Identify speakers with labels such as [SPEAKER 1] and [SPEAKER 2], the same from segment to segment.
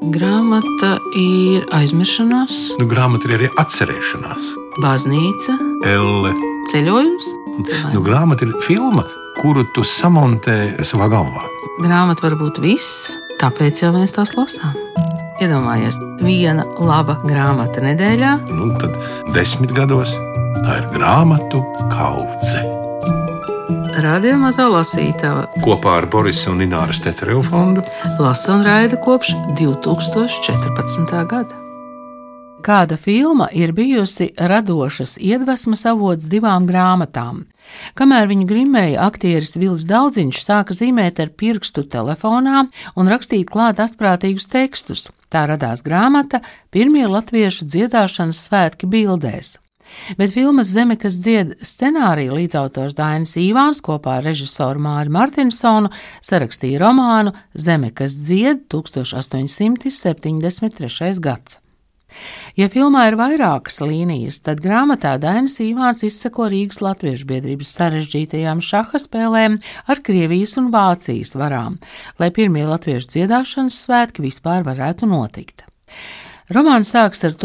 [SPEAKER 1] Grāmata ir aizmiršanās,
[SPEAKER 2] Grāmata ir arī atcerēšanās.
[SPEAKER 1] baznīca,
[SPEAKER 2] Elle.
[SPEAKER 1] ceļojums.
[SPEAKER 2] Grāmata ir filma, kuru tu samontē savā galvā.
[SPEAKER 1] Grāmata var būt viss, tāpēc jau mēs tās lasām. Iedomājies, viena laba grāmata nedēļā.
[SPEAKER 2] Tad 10 gados tā ir grāmatu kaudze.
[SPEAKER 1] Radio Mazā lasītava
[SPEAKER 2] Kopā ar Borisa un Ināras Tetereva fondu
[SPEAKER 1] lasa un raida kopš 2014. gada. Kāda filma ir bijusi radošas iedvesmas avots divām grāmatām? Kamēr viņu grimēja aktieris Vils Daudziņš sāka zīmēt ar pirkstu telefonā un rakstīt klāt astprātīgus tekstus, tā radās grāmata Pirmie latviešu dziedāšanas svētki bildēs. Bet filmas Zeme, kas dzied scenārija līdzautors Dainis Īvāns kopā ar režisoru Māri Martinsonu sarakstīja romānu Zeme, kas dzied 1873. gads. Ja filmā ir vairākas līnijas, tad grāmatā Dainis Īvāns izseko Rīgas latviešu biedrības sarežģītajām šaha spēlēm ar Krievijas un Vācijas varām, lai pirmie latviešu dziedāšanas svētki vispār varētu notikt. Romāns sāks ar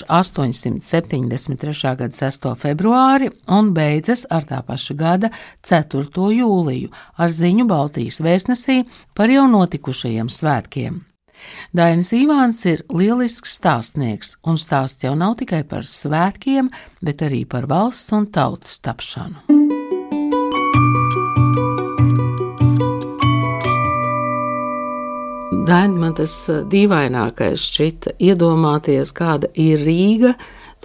[SPEAKER 1] 1873. gada 6. februāri un beidzas ar tā paša gada 4. jūliju ar ziņu Baltijas vēstnesī par jau notikušajiem svētkiem. Dainis Īvāns ir lielisks stāstnieks, un stāsts jau nav tikai par svētkiem, bet arī par valsts un tautas tapšanu. Daini, man tas dīvainākais šķita iedomāties, kāda ir Rīga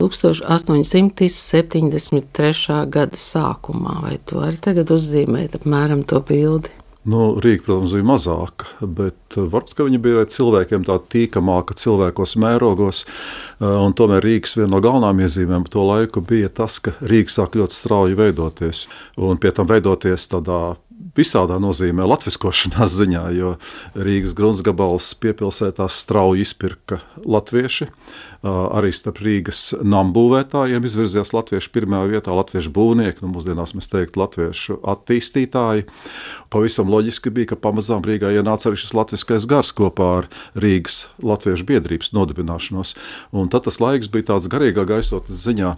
[SPEAKER 1] 1873. gada sākumā. Vai tu vari tagad uzzīmēt apmēram to bildi?
[SPEAKER 3] Rīga, protams, bija mazāka, bet varbūt, ka viņa bija cilvēkiem tā tīkamāka cilvēkos mērogos, un tomēr Rīgas viena no galvenām iezīmēm par to laiku bija tas, ka Rīga sāk ļoti strauji veidoties, un pie tam veidoties tādā visādā nozīmē latviskošanās ziņā, jo Rīgas gruntsgabals piepilsētās strauji izpirka latvieši, arī starp Rīgas nambūvētājiem izvirzījās latvieši pirmajā vietā, latviešu būvnieki, mūsdienās mēs teiktu latviešu attīstītāji. Pavisam loģiski bija, ka pamazām Rīgā ienāca arī šis latviskais gars kopā ar Rīgas latviešu biedrības nodibināšanos. Un tad tas laiks bija tāds garīgā gaisotnes ziņā.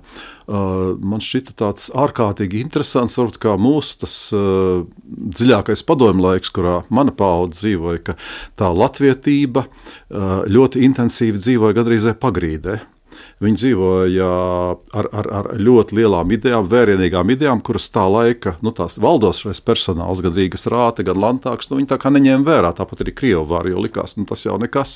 [SPEAKER 3] Man šķita tāds ārkārtīgi interesants, varbūt kā mūsu tas dziļākais padomju laiks, kurā mana paudze dzīvoja, ka tā latvietība ļoti intensīvi dzīvoja gandrīz pagrīdē. Viņi dzīvoja ar ļoti lielām idejām, vērienīgām idejām, kuras tā laika, tās valdošais personāls, gan Rīgas rāte, gan Landtāgs, viņi tā kā neņēma vērā, tāpat arī Krievu vāri, jo likās, tas jau nekas,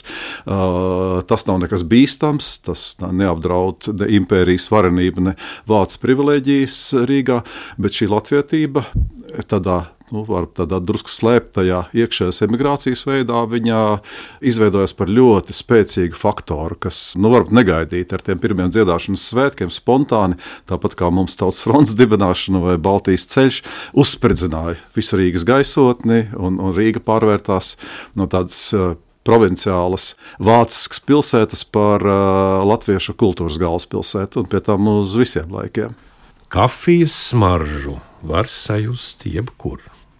[SPEAKER 3] tas nav nekas bīstams, tas neapdraud ne impērijas varenību, ne vācu privilēģijas Rīgā, bet šī latvietība tādā drusku slēptajā iekšējās emigrācijas veidā viņa izveidojas par ļoti spēcīgu faktoru, kas, varbūt negaidīt ar tiem pirmiem dziedāšanas svētkiem spontāni, tāpat kā mums Tautas fronts dibināšana vai Baltijas ceļš, uzspridzināja visu Rīgas gaisotni, un Rīga pārvērtās no tādas provinciālas vāciskas pilsētas par latviešu kultūras galvaspilsētu, un pie tam uz visiem laikiem.
[SPEAKER 2] Kafijas smaržu var sajust jebkur,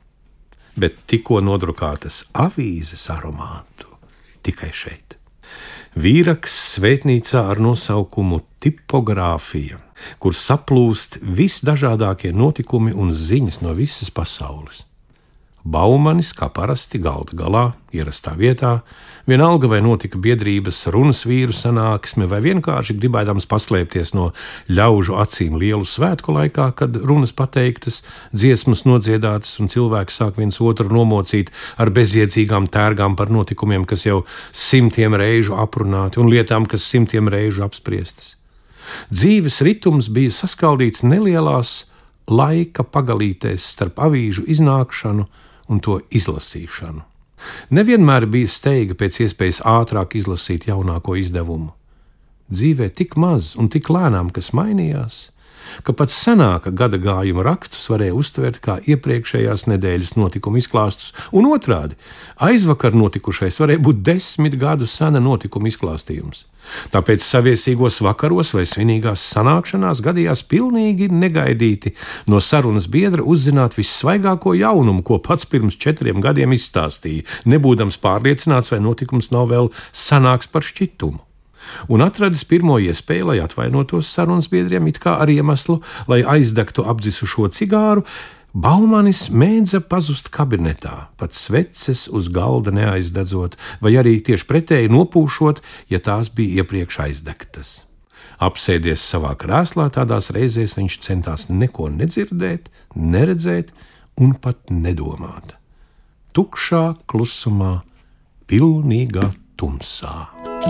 [SPEAKER 2] bet tikko nodrukātas avīzes aromātu tikai šeit. Vīraks svētnīcā ar nosaukumu Tipogrāfija, kur saplūst visdažādākie notikumi un ziņas no visas pasaules. Baumanis, kā parasti, galda galā, ierastā vietā, vienalga vai notika biedrības runas vīru sanāksme vai vienkārši gribēdams paslēpties no ļaužu acīm lielu svētku laikā, kad runas pateiktas, dziesmas nodziedātas un cilvēki sāk viens otru nomocīt ar bezjēdzīgām tērgām par notikumiem, kas jau 100 reižu aprunāti un lietām, kas 100 reižu apspriestas. Dzīves ritums bija saskaldīts nelielās laika pagalītēs starp avīžu iznākšanu un to izlasīšanu. Nevienmēr bija steiga pēc iespējas ātrāk izlasīt jaunāko izdevumu. Dzīvē tik maz un tik lēnām, kas mainījās, ka pat senāka gada gājuma rakstus varēja uztvert kā iepriekšējās nedēļas notikumu izklāstus, un otrādi – aizvakar notikušais varēja būt 10 gadu sena notikuma izklāstījums. Tāpēc saviesīgos vakaros vai svinīgās sanākšanās gadījās pilnīgi negaidīti no sarunas biedra uzzināt vissvaigāko jaunumu, ko pats pirms 4 gadiem izstāstīja, nebūdams pārliecināts, vai notikums nav vēl sanāks par šķitumu. Un atradis pirmo iespēju, lai atvainotos sarunas biedriem it kā ar iemeslu, lai aizdegtu apdzisušo cigāru, Baumanis mēdza pazust kabinetā, pat sveces uz galda neaizdedzot, vai arī tieši pretēji nopūšot, ja tās bija iepriekš aizdegtas. Apsēdies savā krēslā, tādās reizēs viņš centās neko nedzirdēt, neredzēt un pat nedomāt. Tukšā klusumā, pilnīgā tumsā.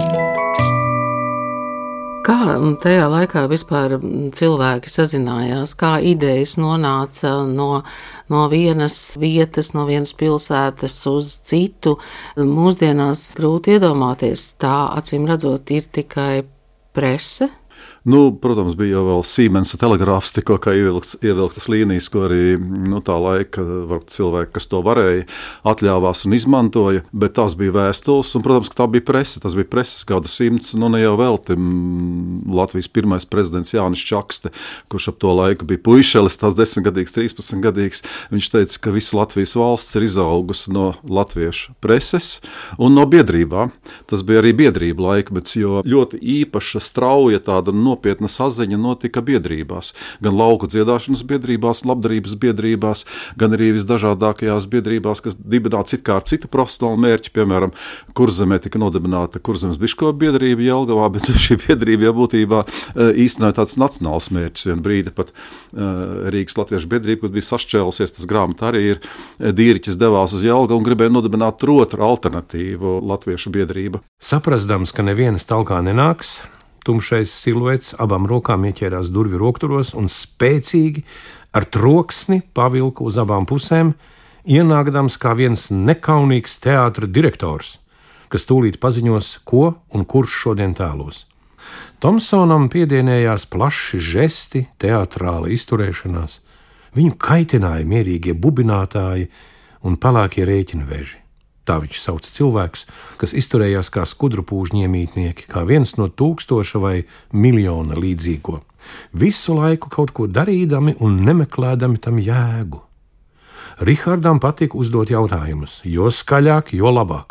[SPEAKER 1] Kā tajā laikā vispār cilvēki sazinājās, kā idejas nonāca no vienas vietas, no vienas pilsētas uz citu? Mūsdienās grūti iedomāties, tā acīm redzot ir tikai prese.
[SPEAKER 3] Protams, bija jau vēl Siemensa telegrāfs, tikko kā ievilktas līnijas, ko arī tā laika cilvēki, kas to varēja, atļāvās un izmantoja, bet tās bija vēstules, un, protams, ka tā bija prese, tas bija preses gadu simts, ne jau velti Latvijas pirmais prezidents Jānis Čakste, kurš ap to laiku bija puišelis, tās 10-gadīgs, 13-gadīgs, viņš teica, ka visa Latvijas valsts ir izaugusi no latviešu preses un no biedrībā. Tas bija arī biedrība laika, bet jo ļoti īpaša, strauja tāda nopietna saziņa notika biedrībās, gan lauku dziedāšanas biedrībās, labdarības biedrībās, gan arī visdažādākajās biedrībās, kas dibināts it kā ar citu profesionālu mērķi, piemēram, Kurzemē tika nodibināta Kurzemes biškopu biedrība Jelgavā, bet šī biedrība jau būtībā īstenoja tāds nacionāls mērķis. Vienu brīdi pat Rīgas latviešu biedrība, kad bija sašķēlusies, tas grāmata arī ir, Dīriķis devās uz Jelgavu un gribēja nodibināt otru alternatīvu latviešu biedrību.
[SPEAKER 2] Saprastams, ka nevienas talkā nenāks, tumšais siluets abām rokām ieķērās durvju rokturos un spēcīgi ar troksni pavilka uz abām pusēm, ienākdams kā viens nekaunīgs teātra direktors, kas tūlīt paziņos, ko un kurš šodien tēlos. Tomsonam piedienējās plaši žesti, teatrāla izturēšanās, viņu kaitināja mierīgie bubinātāji un pelēkie rēķinveži. Tā viņš sauc cilvēkus, kas izturējās kā skudrupūžņiemītnieki, kā viens no 1000 vai 1 līdzīgo. Visu laiku kaut ko darīdami un nemeklēdami tam jēgu. Rihardam patika uzdot jautājumus, jo skaļāk, jo labāk.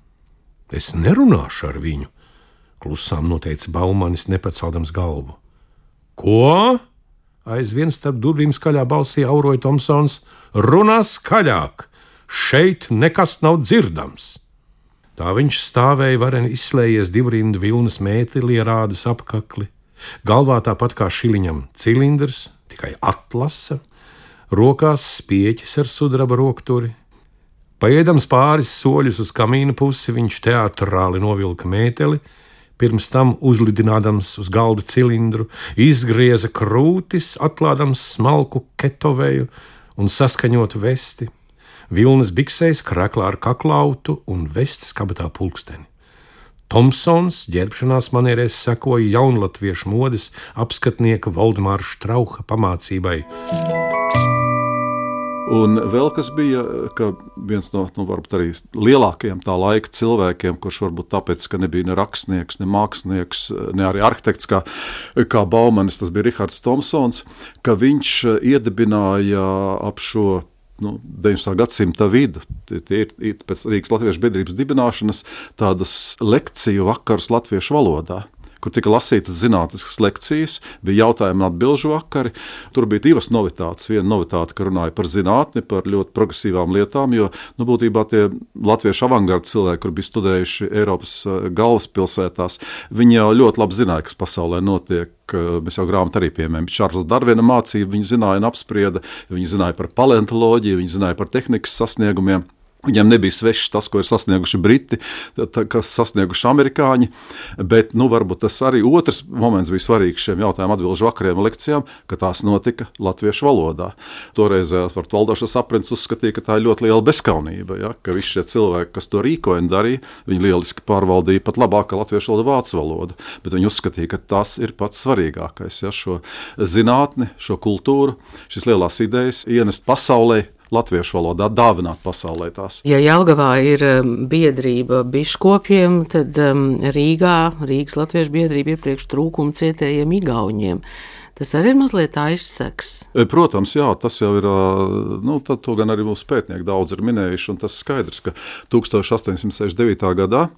[SPEAKER 2] Es nerunāšu ar viņu, klusām noteica Baumanis, nepaceldams galvu. Ko? Aizvien starp durvīm skaļā balsī auroja Tomsons. Runā skaļāk! Šeit nekas nav dzirdams. Tā viņš stāvēja vareni izslējies divrindu vilnas mēteli ar ādas apkakli, galvā tāpat kā šiliņam cilindrs, tikai atlasa, rokās spieķis ar sudraba rokturi. Paiedams pāris soļus uz kamīna pusi, viņš teatrāli novilka mēteli, pirms tam uzlidinādams uz galda cilindru, izgrieza krūtis, atklādams smalku ketoveju un saskaņotu vesti. Vilnas biksēs, kraklā ar kaklautu un vestes kabatā pulksteni. Tomsons ģērbšanās manierēs sekoja jaunlatviešu modes apskatnieka Valdemāra Štrauha pamācībai.
[SPEAKER 3] Un vēl kas bija, ka viens no varbūt arī lielākajiem tā laika cilvēkiem, kurš varbūt tāpēc, ka nebija ne rakstnieks, ne mākslinieks, ne arī arhitekts kā Baumanis, tas bija Rihards Tomsons, ka viņš iedibināja ap šo 19. gadsimta vidu, tie ir pēc Rīgas latviešu biedrības dibināšanas tādus lekciju vakarus latviešu valodā, kur tika lasītas zinātniskas lekcijas, bija jautājumu un atbilžu vakari. Tur bija divas novitātes. Viena novitāte, ka runāja par zinātni, par ļoti progresīvām lietām, jo būtībā tie latviešu avangarda cilvēki, kur bija studējuši Eiropas galvaspilsētās, viņi jau ļoti labi zināja, kas pasaulē notiek. Mēs jau grāmatu arī piemēram. Čārlza Darvina mācību viņi zināja un apsprieda, viņi zināja par paleontoloģiju, viņi zināja par tehnikas sasniegumiem. Viņiem nebija svešs tas, ko ir sasnieguši Briti, kas sasnieguši amerikāņi, bet varbūt tas arī otrs moments bija svarīgs šiem jautājumu atbilžu vakariem un lekcijām, ka tās notika latviešu valodā. Toreiz valdošais aprinds uzskatīja, ka tā ir ļoti liela bezskaunība, ja, ka visi šie cilvēki, kas to rīkoja un darīja, viņi lieliski pārvaldīja pat labāk kā latviešu valodu vācu valodu, bet viņi uzskatīja, ka tas ir pats svarīgākais, ja, šo zinātni, šo kultūru, šīs lielās idejas ienest pasaulē, latviešu valodā, dāvināt pasaulē tās.
[SPEAKER 1] Ja Jelgavā ir biedrība biškopiem, tad Rīgas latviešu biedrība iepriekš trūkumu cietējiem igauņiem. Tas arī ir mazliet aizseks.
[SPEAKER 3] Protams, jā, tas jau ir, to gan arī mūsu pētnieki daudz ir minējuši, un tas skaidrs, ka 1869. gadā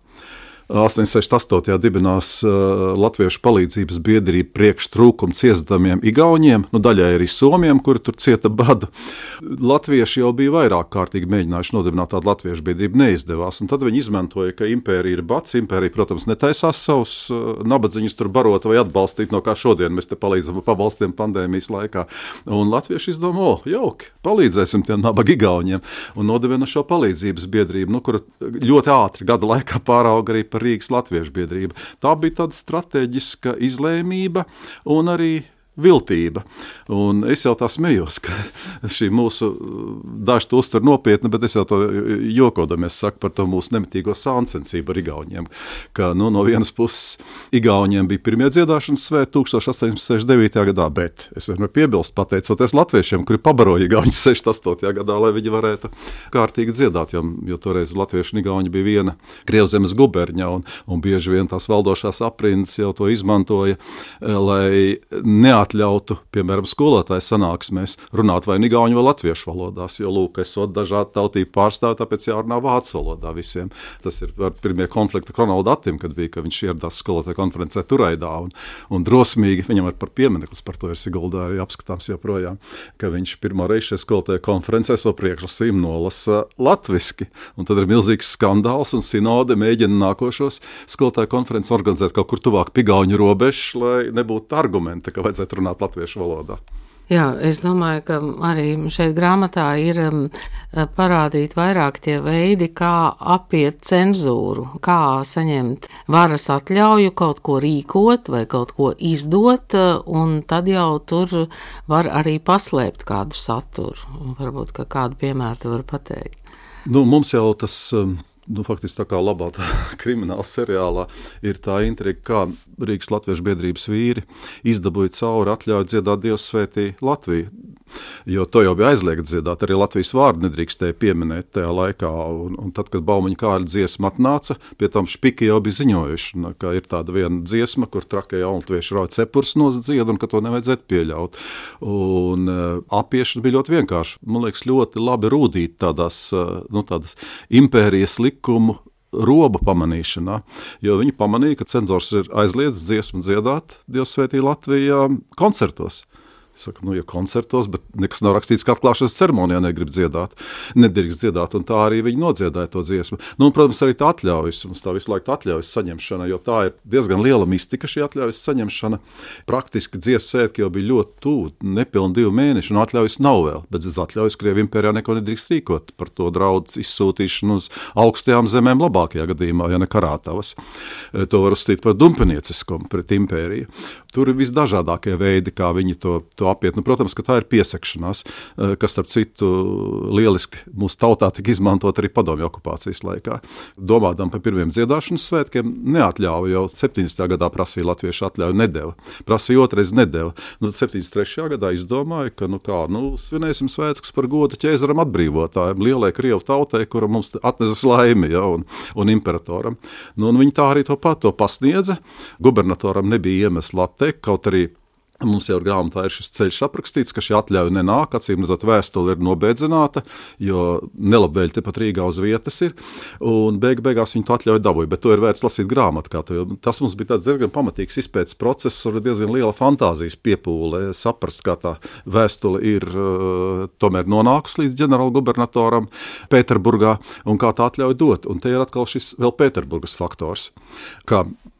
[SPEAKER 3] 868. dibinās Latviešu palīdzības biedrība priekš trūkumu ciestamiem igauņiem, daļai arī somiem, kuri tur cieta badu. Latvieši jau bija vairāk kārtīgi mēģinājuši nodibināt tādu latviešu biedrību, neizdevās, un tad viņi izmantoja, ka impērija ir bats, impērija, protams, netaisās savus nabadziņus tur barot vai atbalstīt, no kā šodien mēs te palīdzam pabalstiem pandēmijas laikā. Un latvieši izdomā, jauki, palīdzēsim tiem nabaga igauņiem, un nodibina šo palīdzības biedrību, kura ļoti ātri gada laikā pārauga arī par Rīgas latviešu biedrība. Tā bija tāda strateģiska izlēmība un arī viltība. Un es jau tā smējos, ka šī mūsu, daži to uztver nopietni, bet es jau to jokodamies saku par to mūsu nemitīgo sāncensību ar igauņiem, ka no vienas puses igauņiem bija pirmie dziedāšanas svēti 1869. gadā, bet es vienmēr piebilstu, pateicoties latviešiem, kuri pabaroja igauņus 68. gadā, lai viņi varētu kārtīgi dziedāt, jo toreiz latvieši un igauņi bija viena Krievzemes guberņa, un bieži vien tās valdošās aprindas jau to izmantoja, lai atļautu, piemēram, skolotāju sanāksmēs runāt vai igauņu vai latviešu valodās, jo, lūk, esot dažādu tautību pārstāvi, tāpēc jārunā vācu valodā visiem. Tas ir ar pirmie konflikti Ronalda Attim, kad bija, ka viņš ieradās skolotāju konferencē Turaidā un drosmīgi, viņam ar par piemineklis par to ir Siguldā arī apskatāms joprojām, ka viņš pirmo reizi šajā skolotāju konferencē savu priekšlasījumu nolasa latviski, un tad ir milzīgs skandāls, un sinode mēģina nākošos skolotāju konferences organizēt kaut kur tuvāk pie igauņu robežas, lai nebūtu argumenta, ka vajadzētu runāt latviešu valodā.
[SPEAKER 1] Jā, es domāju, ka arī šeit grāmatā ir parādīti vairāk tie veidi, kā apiet cenzūru, kā saņemt varas atļauju kaut ko rīkot vai kaut ko izdot, un tad jau tur var arī paslēpt kādu saturu. Varbūt, ka kādu piemēru tu vari pateikt.
[SPEAKER 3] Mums jau tas faktiski tā kā labā tā krimināla seriālā ir tā intriga, kā Rīgas latviešu biedrības vīri izdabūja cauri atļauju dziedāt Dievs svētī Latviju. Jo to jau bija aizliegts dziedāt, arī Latvijas vārdu nedrīkstēja pieminēt tajā laikā, un tad, kad Baumaņa Kārļa dziesma atnāca, pie tam Špiki jau bija ziņojuši, ka ir tāda viena dziesma, kur trakie jaunatvieši rauj cepurs nodzied, un ka to nevajadzētu pieļaut. Un apiešana bija ļoti vienkārši, man liekas, ļoti labi rūdīt tādas impērijas likumu robu pamanīšanā, jo viņi pamanīja, ka cenzors ir aizliedzis dziesmu dziedāt Dievs svētī Latvijā koncertos. Saka, ja koncertos, bet nekas nav rakstīts, ka atklāšanas ceremonijā nedrīkst dziedāt, un tā arī viņi nodziedāja to dziesmu. Un, protams, arī tā atļaujas, mums tā visu laiku atļaujas saņemšana, jo tā ir diezgan liela mistika šī atļaujas saņemšana. Praktiski dziesmu svētki jau bija ļoti tuvu, nepilni 2 mēneši, un atļaujas nav vēl, bet bez atļaujas Krievu impērijā neko nedrīkst rīkot, par to draudz izsūtīšanu uz augstajām zemēm labākajā gadījumā, ja ne Karātavas. To var uzstīt par dumpinieciskumu pret impēriju. Tur ir visdažādākie veidi, kā viņi to apiet. Protams, ka tā ir piesakšanās, kas, starp citu, lieliski mūsu tautā tika izmantot arī padomju okupācijas laikā. Domādam par pirmiem dziedāšanas svētkiem neatļauja, jau 70. gadā prasīja latviešu atļauju, nedeva. Prasīja otrais, nedeva. Tad 73. gadā izdomāja, ka svinēsim svētkus par godu ķēzaram atbrīvotājiem, lielai Krievu tautai, kura mums atnesas laimi, un imperatoram. Un viņi tā arī to pasniedza. Gubernatoram nebija iemesla atteikt, kaut arī mums jau grāmatā ir šis ceļš aprakstīts, ka šī atļauja nenāk, acīm redzot, vēstule ir nobēdzināta, jo nelabvēļi tepat Rīgā uz vietas ir, un beigās viņi to atļauju dabūja, bet to ir vērts lasīt grāmatā. Tas mums bija tāds diezgan pamatīgs izpētes process, un diezgan liela fantāzijas piepūle saprast, kā tā vēstule ir tomēr nonākusi līdz ģenerālgubernatoram Pēterburgā, un kā tā atļauja dot. Un te ir atkal šis vēl Pēterburgas faktors, kā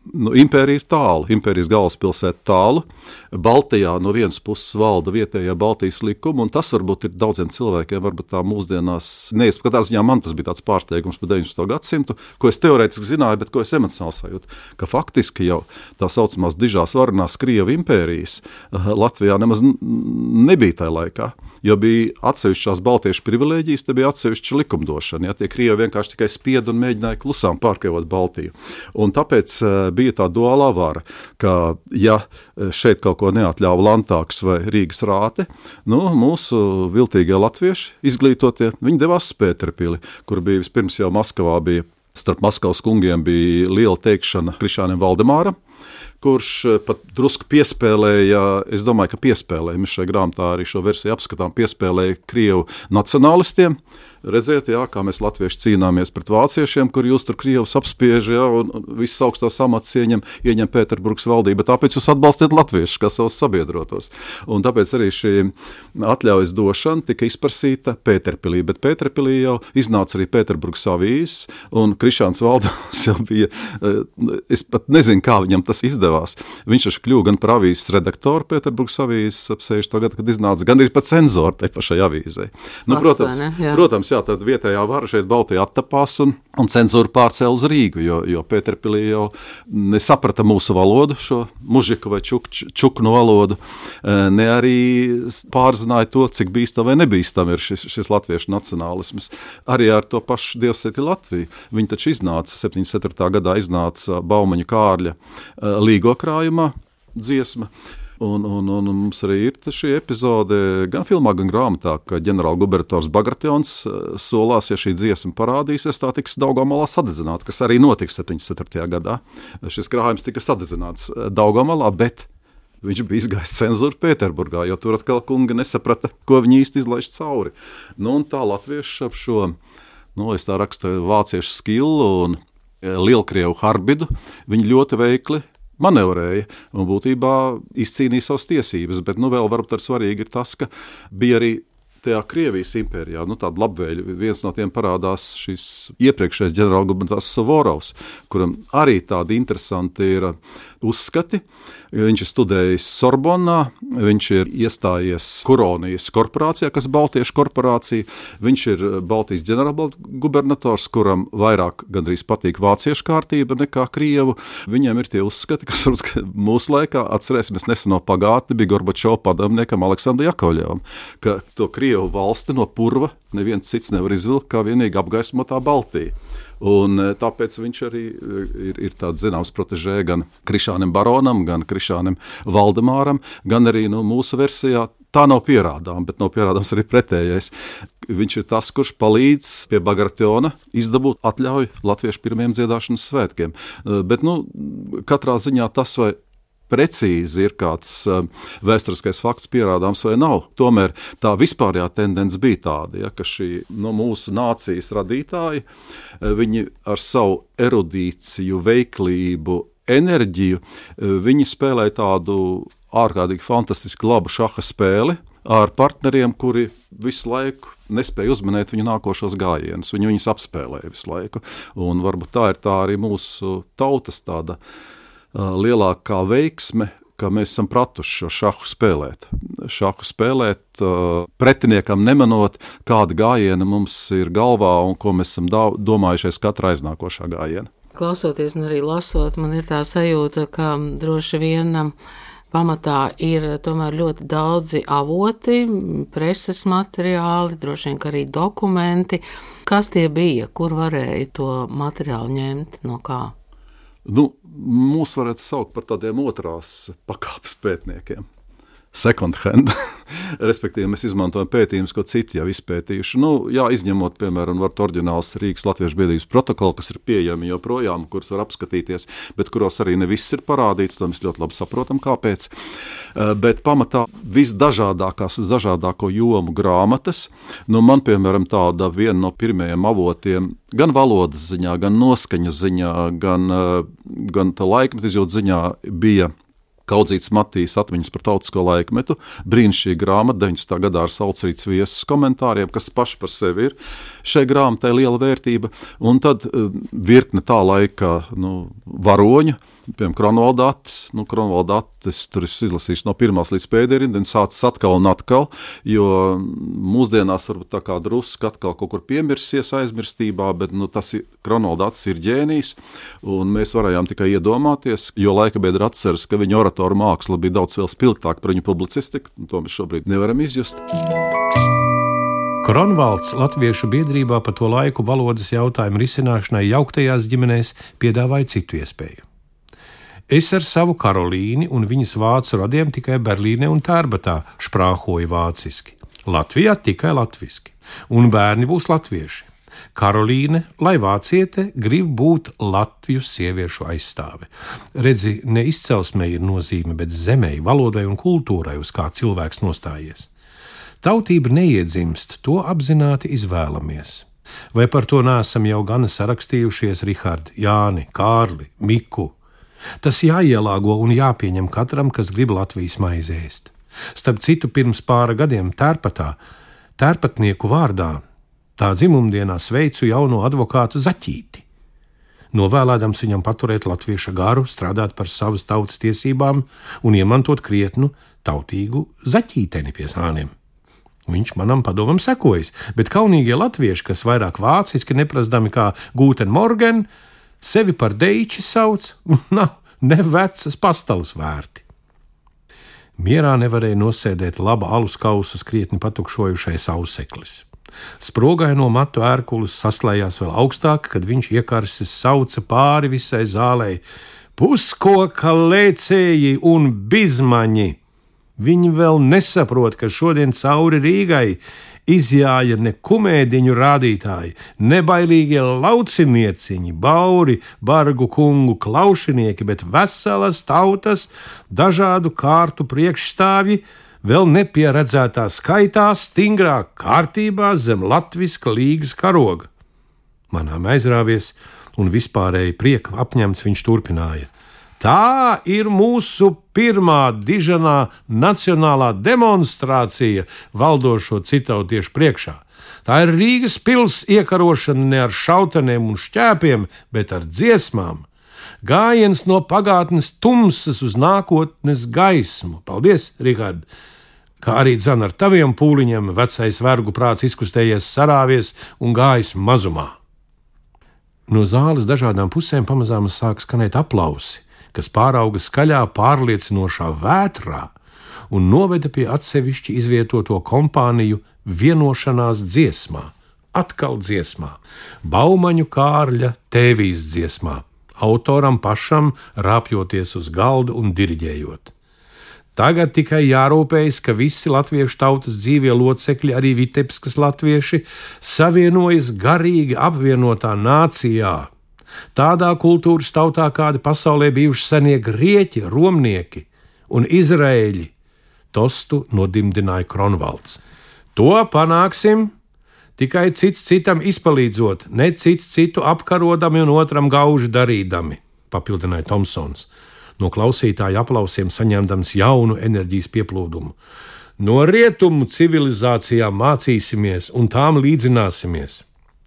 [SPEAKER 3] Impērija ir tālu, impērijas galvaspilsēta tālu. Baltijā no vienas puses valda vietējā Baltijas likuma, un tas varbūt ir daudziem cilvēkiem, varbūt tā mūsdienās neizskatā ziņā man tas bija tāds pārsteigums par 19. gadsimtu, ko es teorētiski zināju, bet ko es emocionāli sajūtu, ka faktiski jau tā saucamās dižās varenās Krievu impērijas Latvijā nemaz nebija tajā laikā, jo bija atsevišķās baltiešu privilēģijas, te bija atsevišķa likumdošana, ja tie Krievi vienkārši tikai spied un mēģināja klusām pārkrievot Baltiju. Un tāpēc bija tā duālā vara, ka ja šeit kaut ko neatļāva Lantāks vai Rīgas rāte, mūsu viltīgie latvieši izglītotie, viņi devās uz Pēterpili, kur bija vispirms jau Maskavā bija, starp Maskavas kungiem bija liela teikšana Krišānam Valdemāram, kurš pat drusku piespēlēja, es domāju, ka piespēlēja, mēs šai grāmatā arī šo versiju apskatām, piespēlēja Krievu nacionālistiem. Redziet, jā, kā mēs latvieši cīnāmies pret vāciešiem, kur jūs tur Krievus apspiež, jā, un viss augstos amats ieņem Pēterburgas valdība, tāpēc jūs atbalstiet latviešus kā savus sabiedrotos. Un tāpēc arī šī atļaujas došana tika izprasīta Pēterpilī, bet Pēterpilī jau iznāca arī Pēterburgas avīzes, un Krišāns Valdemārs jau bija, es pat nezinu, kā viņam tas izdevās. Viņš taču kļuva gan par avīzes redaktoru Pēterburgas avīzes ap 60. gadu, kad iznāca, gan arī par cenzoru tai pašai avīzei. Protams, jā, tad vietējā vara šeit Baltijā attapās un cenzūru pārcēla uz Rīgu, jo Pēterpilī jau nesaprata mūsu valodu, šo mužiku vai čuknu valodu, ne arī pārzināja to, cik bīstam vai nebīstam ir šis latviešu nacionālisms. Arī ar to pašu Dievsvētī Latviju. Viņi taču iznāca, 74. gadā iznāca Baumaņa Kārļa Līgo krājumā dziesma. Un mums arī ir šī epizode gan filmā, gan grāmatā, ka ģenerālgubernators Bagratjons solās, ja šī dziesma parādīsies, tā tiks Daugamalā sadedzināta, kas arī notiks 74. gadā. Šis krājums tika sadedzināts Daugamalā, bet viņš bija izgājis cenzūru Pēterburgā, jo tur atkal kungi nesaprata, ko viņi īsti izlaiž cauri. Un tā latvieši ap šo, es tā rakstu vāciešu skilu un lielkrievu harbidu, viņi ļoti veikli manevrēja un būtībā izcīnīja savas tiesības, bet vēl varbūt ar svarīgi ir tas, ka bija arī tajā Krievijas impērijā, tāda labvēļa, viens no tiem parādās šis iepriekšējais ģenerālgubernators Suvorovs, kuram arī tādi interesanti ir uzskati. Viņš ir studējis Sorbonnā, viņš ir iestājies Kuronijas korporācijā, kas Baltiešu korporācija, viņš ir Baltijas ģenerālgubernators, kuram vairāk gandrīz patīk vāciešu kārtība nekā Krievu. Viņiem ir tie uzskati, kas mūsu laikā, atcerēsimies neseno pagātni, bija Gorbačova padomniekam Aleksandram Jakovļevam, ka to Krievu valsti no purva neviens cits nevar izvilkt, kā vienīgi apgaismotā Baltija. Un tāpēc viņš arī ir tāds zināms protežē gan Krišānam Baronam, gan Krišānam Valdemāram, gan arī mūsu versijā. Tā nav pierādām, bet nav pierādāms arī pretējais. Viņš ir tas, kurš palīdz pie Bagratjona izdabūt atļauju latviešu pirmiem dziedāšanas svētkiem. Bet katrā ziņā tas vai precīzi ir kāds vēsturiskais fakts pierādāms vai nav. Tomēr tā vispārējā tendence bija tāda, ka šī mūsu nācijas radītāji, viņi ar savu erudīciju, veiklību, enerģiju, viņi spēlēja tādu ārkārtīgi fantastiski labu šaha spēli ar partneriem, kuri visu laiku nespēja uzmanēt viņu nākošos gājienus. Viņi viņus apspēlēja visu laiku. Un varbūt tā ir tā arī mūsu tautas tāda lielākā veiksme, ka mēs esam pratuši šo šahu spēlēt. Šahu spēlēt, pretiniekam nemanot, kāda gājiena mums ir galvā un ko mēs esam domājušies katra aiznākošā gājiena.
[SPEAKER 1] Klausoties un arī lasot, man ir tā sajūta, ka droši vien pamatā ir tomēr ļoti daudzi avoti, preses materiāli, droši vien arī dokumenti. Kas tie bija? Kur varēja to materiālu ņemt? No kā?
[SPEAKER 3] Mūs varētu saukt par tādiem otrās pakāpes pētniekiem. Second hand. Respektīvi, mēs izmantojam pētījumus, ko citi jau izpētījuši. Izņemot, piemēram, oriģināls Rīgas Latviešu biedrības protokolu, kas ir pieejami joprojām, kurus var apskatīties, bet kuros arī ne viss ir parādīts, to mēs ļoti labi saprotam, kāpēc. Bet pamatā visdažādākās, dažādāko jomu grāmatas. Man, piemēram, tāda viena no pirmajiem avotiem, gan valodas ziņā, gan noskaņas ziņā, gan tā laikmetu izjūtas ziņā bija Kaudzīts Matīs atmiņas par tautisko laikmetu, brīnišķīga grāmata, 19. gadā ar Saucrītas viesus komentāriem, kas paši par sevi ir šai grāmatai liela vērtība, un tad virkne tā laika varoņa, piemēram, Kronvaldatis, tur es izlasīšu no pirmās līdz pēdējiem, un sācis atkal un atkal, jo mūsdienās varbūt tā kā drusku atkal kaut kur piemirsies aizmirstībā, bet tas Kronvaldatis ir ģēnijs, un mēs varējām tikai iedomāties, jo laika biedri atceras, ka viņa oratoru māksla bija daudz vēl spilgtāka par viņu publicistiku, un to mēs šobrīd nevaram izjust.
[SPEAKER 2] Kronvalds latviešu biedrībā pa to laiku valodas jautājumu risināšanai jauktajās ģimenēs piedāvāja citu iespēju. Es ar savu Karolīni un viņas vācu radiem tikai Berlīnē un Tērbatā šprāhoju vāciski. Latvijā tikai latviski, un bērni būs latvieši. Karolīne, lai vāciete, grib būt Latviju sieviešu aizstāve. Redzi, ne izcelsmei ir nozīme, bet zemei, valodai un kultūrai, uz kā cilvēks nostājies. Tautība neiedzimst, to apzināti izvēlamies. Vai par to neesam jau gana sarakstījušies Rihardi, Jāni, Kārli, Miku? Tas jāielāgo un jāpieņem katram, kas grib Latvijas maizi ēst. Starp citu, pirms pāra gadiem Tērpatā, tērpatnieku vārdā, tā dzimumdienā sveicu jauno advokātu Zaķīti. Novēlēdams viņam paturēt latvieša garu, strādāt par savas tautas tiesībām un iemantot krietnu tautīgu zaķīteni pie sāniem. Viņš manam padomam sekojas, bet kaunīgie latvieši, kas vairāk vāciski neprasdami kā Guten Morgen, sevi par deiči sauc, nav ne vecas pastalas vērti. Mierā nevarēja nosēdēt laba alus kausas krietni patukšojušais auseklis. Sprogaino matu ērkulis saslējās vēl augstāk, kad viņš iekarsis sauca pāri visai zālei: puskoka lēcēji un bizmaņi! Viņi vēl nesaprot, ka šodien cauri Rīgai izjāja ne kumēdiņu rādītāji, nebailīgie laucinieciņi, bauri, bargu kungu klaušinieki, bet veselas tautas, dažādu kārtu priekšstāvji, vēl nepieredzētā skaitā, stingrā kārtībā zem latviska līgas karoga. Manām aizrāvies un vispārēji prieka apņemts viņš turpināja. Tā ir mūsu pirmā diženā nacionālā demonstrācija valdošo citautiešu priekšā. Tā ir Rīgas pils iekarošana ne ar šautenēm un šķēpiem, bet ar dziesmām. Gājiens no pagātnes tumsas uz nākotnes gaismu. Paldies, Rihard! Kā arī dzan ar taviem pūliņiem vecais vergu prāts izkustējies, sarāvies un gājis mazumā. No zāles dažādām pusēm pamazām sāk skanēt aplausi, kas pārauga skaļā, pārliecinošā vētrā un noveda pie atsevišķi izvietoto kompāniju vienošanās dziesmā, atkal dziesmā, Baumaņu Kārļa Tēvijas dziesmā, autoram pašam rāpjoties uz galda un diriģējot. Tagad tikai jārūpējas, ka visi latviešu tautas dzīvie locekļi, arī vitebskas latvieši, savienojas garīgi apvienotā nācijā. Tādā kultūras tautā, kādi pasaulē bijuši senie grieķi, romnieki un izraēļi, tostu nodimdināja Kronvalds. To panāksim tikai cits citam izpalīdzot, ne cits citu apkarodami un otram gauži darīdami, papildināja Tomsons, no klausītāju aplausiem saņemdams jaunu enerģijas pieplūdumu. No rietumu civilizācijām mācīsimies un tām līdzināsimies.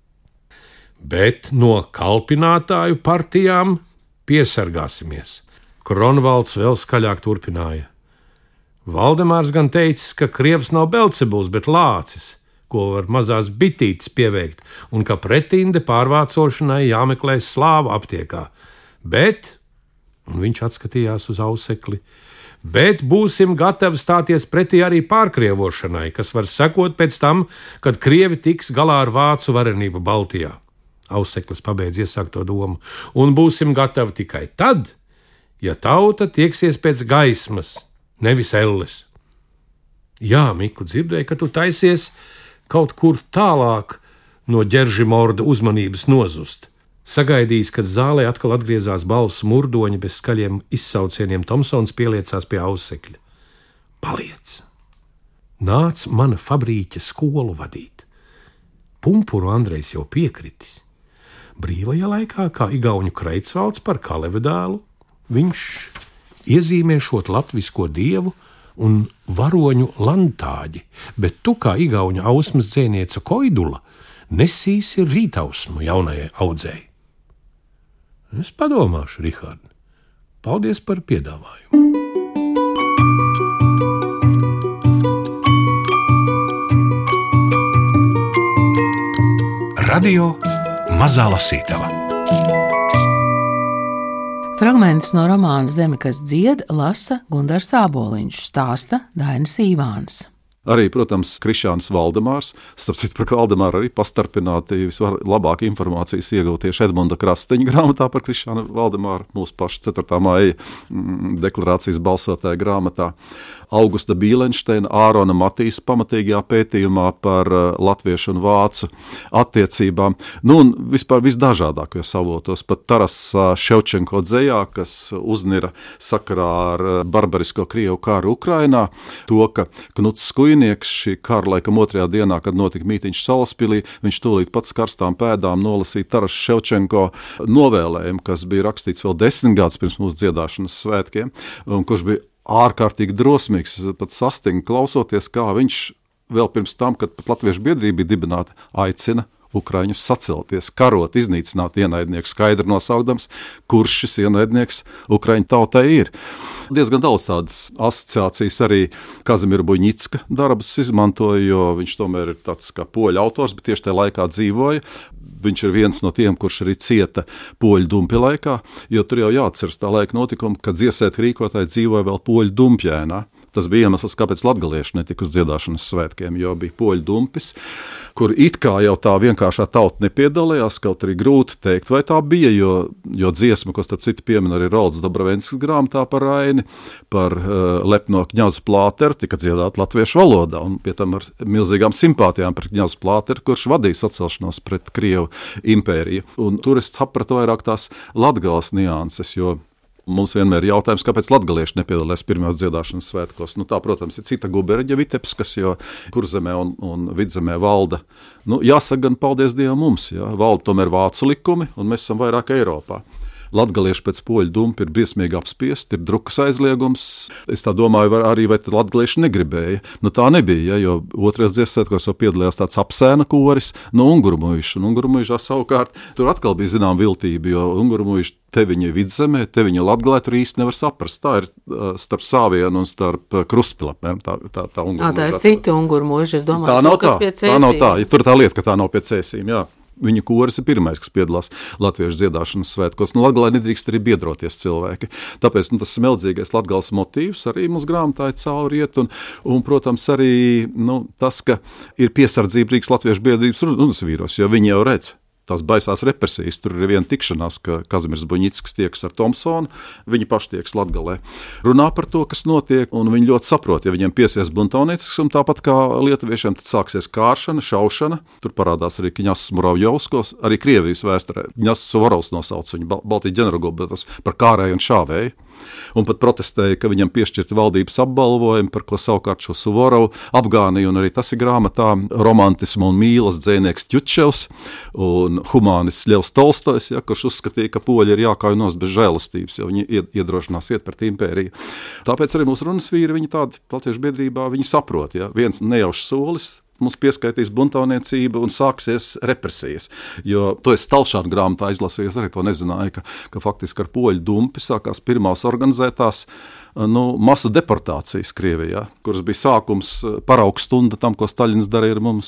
[SPEAKER 2] Bet no kalpinātāju partijām piesargāsimies. Kronvalds vēl skaļāk turpināja. Valdemārs gan teicis, ka krievs nav Belcebuls, bet lācis, ko var mazās bitītes pieveikt, un ka pretinde pārvācošanai jāmeklē slāvu aptiekā. Bet, un viņš atskatījās uz ausekli, bet būsim gatavi stāties pretī arī pārkrievošanai, kas var sekot pēc tam, kad krievi tiks galā ar vācu varenību Baltijā. Auseklis pabeidz iesākto domu, un būsim gatavi tikai tad, ja tauta tieksies pēc gaismas, nevis elles. Jā, Miku, dzirdēju, ka tu taisies kaut kur tālāk no Ģeržimorda uzmanības nozust. Sagaidījis, kad zālē atkal atgriezās balss murdoņi bez skaļiem izsaucieniem, Tomsons pieliecās pie ausekļa. Paliec! Nāc mana fabrīķa skolu vadīt. Pumpuru Andrejs jau piekritis. Brīvajā laikā, kā igauņu Kreitsvalds par Kalevu dēlu, viņš iezīmēšot latvisko dievu un varoņu lantāģi, bet tu, kā igauņu ausmas dzēnieca Koidula, nesīsi rītausmu jaunajai audzēji. Es padomāšu, Rihard. Paldies par piedāvājumu.
[SPEAKER 4] Radio Mazā Lasītava.
[SPEAKER 1] Fragmentus no romāna Zeme, kas dzied, lasa Gundars Āboliņš, stāsta Dainis Īvāns.
[SPEAKER 3] Arī, protams, Krišjāns Valdemārs, starp citu par Valdemāru arī pastarpināti vislabāk informācijas iegūt tieši Edmunda Krasteņa grāmatā par Krišjānu Valdemāru, mūsu paša 4. maija deklarācijas balsotāja grāmatā. Augusta Bīlenšteina, Ārona Matīs pamatīgajā pētījumā par latviešu un vācu attiecībām. Un vispār visdažādākajos avotos, pat Taras Ševčenko dzejā, kas uznira sakarā ar barbarisko Krievu kāru Ukrainā, to, ka Knuts Skujnieks šī kara laikam 2. dienā, kad notika mītiņš Salaspilī, viņš tūlīt pats karstām pēdām nolasīja Taras Ševčenko novēlējumu, kas bija rakstīts vēl 10 gadus pirms mūsu dziedāšanas svētkiem, un kurš bija ārkārtīgi drosmīgs, pat sastingi klausoties, kā viņš vēl pirms tam, kad pat Latviešu biedrība bija dibināta, aicina Ukraiņus sacelties, karot, iznīcināt ienaidnieku, skaidri nosaukdams, kurš šis ienaidnieks Ukraiņu tautai ir. Diezgan daudz tādas asociācijas arī Kazimira Buņicka darbus izmantoja, jo viņš tomēr ir tāds kā poļu autors, bet tieši tajā laikā dzīvoja. Viņš ir viens no tiem, kurš arī cieta poļu dumpja laikā, jo tur jau jāatceras tā laika notikuma, kad dziesēti rīkotāji dzīvoja vēl poļu dumpjēnā. Tas bija iemesls, kāpēc latgalieši netika uz dziedāšanas svētkiem, jo bija poļu dumpis, kur it kā jau tā vienkāršā tauta nepiedalījās, kaut arī grūti teikt, vai tā bija, jo dziesma, ko starp citu piemin arī Rolds Dobravenskas grāmatā par Raini, par lepno Kņazu Plāteru, tika dziedāta latviešu valodā, un pie tam ar milzīgām simpātijām par Kņazu Plāteru, kurš vadīja sacelšanos pret Krievu impēriju. Un tur es sapratu vairāk tās latgales nianses, jo mums vienmēr ir jautājums, kāpēc latgalieši nepiedalās pirmajos dziedāšanas svētkos. Tā, protams, ir cita guberģa Vitebskas, jo Kurzemē un Vidzemē valda. Jāsaka gan paldies Dievam mums, valda tomēr vācu likumi, un mēs esam vairāk Eiropā. Latgalieši pēc poļu dumpi ir briesmīgi apspiesti, ir drukas aizliegums. Es tā domāju, vai latgalieši negribēja. Tā nebija, jo otrajās dziesmas svētkos jau piedalījās tāds apsēna koris no Ungurmuiša. Un Ungurmuišā savukārt tur atkal bija zinām viltība, jo Ungurmuiši te viņa ir Vidzemē, te viņa Latgalē, tur īsti nevar saprast. Tā ir starp Sāvienu un starp Krustpilapēm. Tā
[SPEAKER 1] ir cita Ungurmuiša, es domāju,
[SPEAKER 3] tā nav tā,
[SPEAKER 1] pie cēsīm.
[SPEAKER 3] Tā nav tā, ja tur tā lieta, ka tā nav pie cēsīm, jā. Viņa koris ir pirmais, kas piedalās latviešu dziedāšanas svētkos. Latgalē nedrīkst arī biedroties cilvēki. Tāpēc tas smeldzīgais latgales motīvs arī mums grāmatā ir cauri iet. Un protams, arī tas, ka ir piesardzība Rīgas latviešu biedrības runas vīros, jo viņi jau redz tās baisās represijas. Tur ir viena tikšanās, ka Kazimirs Buņickis tiekas ar Tomsonu, viņi paši tiekas Latgalē. Runā par to, kas notiek, un viņi ļoti saprot, ja viņiem piesies buntovniecisks, un tāpat kā lietuviešiem, tad sāksies kāršana, šaušana. Tur parādās arī Kņazs Muravjovskos, arī Krievijas vēsturē. Kņazs Suvorovs nosauc viņu, Baltijas ģenerālgubernators par kārēju un šāvēju. Un pat protestēja, ka viņam piešķirti valdības apbalvojumi, par ko savukārt šo Suvorovu apgānīja, un arī tas ir grāmatā romantismu un mīlas dzēnieks Ķutčevs un humānists Ļevs Tolstojs, kurš uzskatīja, ka poļi ir jākauj nost bez žēlastības, jo viņi iedrošinās iet pret impēriju. Tāpēc arī mūsu runas vīri, viņi tādi latviešu biedrībā, viņi saprot, viens nejaušs solis, mums pieskaitīs buntovniecība un sāksies represijas. Jo to es Stalšāna grāmatā izlasīju, arī to nezināju, ka faktiski ar poļu dumpi sākās pirmās organizētās masu deportācijas Krievijā, kuras bija sākums paraugstunda tam, ko Staļins darīja ar mums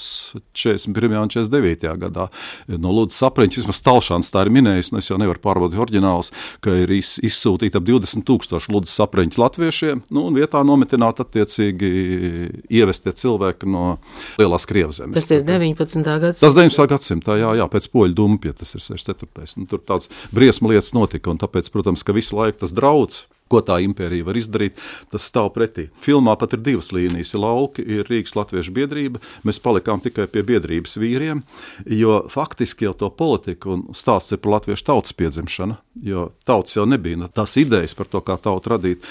[SPEAKER 3] 41. un 49. gadā. Lūdzu sapriņķi, vismaz Stalšāns tā ir minējis, es jau nevaru pārbaudīt oriģināls, ka ir izsūtīti ap 20,000 lūdzu sapriņķi latviešiem, un vietā nometināt attiecīgi ievestie cilvēki no lielās Krievzemes.
[SPEAKER 1] Tas ir 19. gadsimta.
[SPEAKER 3] Tas 19. gadsimtā, jā, pēc poļu dumpja, tas ir 64. Tur tāds briesma lietas notika, un tāpēc, protams, ka visu laiku tas draudz, ko tā impērija var izdarīt, tas stāv pretī. Filmā pat ir divas līnijas. Lauki ir Rīgas latviešu biedrība. Mēs palikām tikai pie biedrības vīriem, jo faktiski jau to politiku un stāsts ir par latviešu tautas piedzimšanu, jo tautas jau nebija. Tās idejas par to, kā tautu radīt,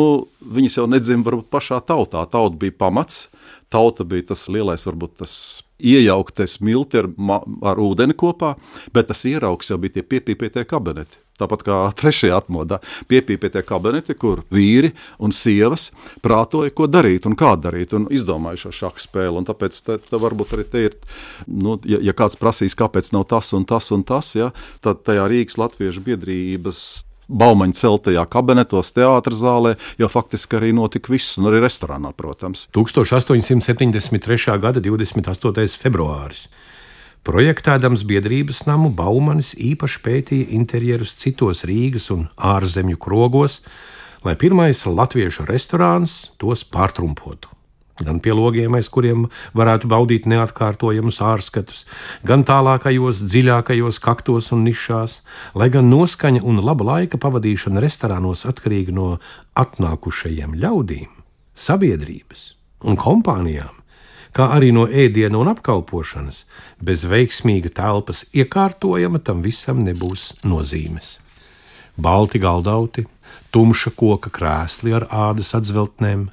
[SPEAKER 3] viņas jau nedzima varbūt pašā tautā. Tauta bija pamats, tauta bija tas lielais, varbūt tas iejauktais milti ar ūdeni kopā, bet tas ieraugs jau bija tie piepīpētie kabineti. Tāpat kā trešajā atmodā piepīpē tie kabineti, kur vīri un sievas prātoja, ko darīt un kā darīt, un izdomāja šo šaha spēli. Un tāpēc te varbūt arī te ir, ja kāds prasīs, kāpēc nav tas un tas un tas, ja, tad tajā Rīgas Latviešu biedrības Baumaņa celtajā kabinetos, teātra zālē, jo faktiski arī notika viss, un arī restorānā, protams.
[SPEAKER 2] 1873. gada 28. februāris. Projektēdams biedrības namu, Baumanis īpaši pētīja interjerus citos Rīgas un ārzemju krogos, lai pirmais latviešu restorāns tos pārtrumpotu. Gan pie logiem, aiz kuriem varētu baudīt neatkārtojamus ārskatus, gan tālākajos, dziļākajos kaktos un nišās, lai gan noskaņa un laba laika pavadīšana restorānos atkarīga no atnākušajiem ļaudīm, sabiedrības un kompānijām, kā arī no ēdiena un apkalpošanas, bez veiksmīga telpas iekārtojama tam visam nebūs nozīmes. Balti galdauti, tumša koka krēsli ar ādas atzveltnēm,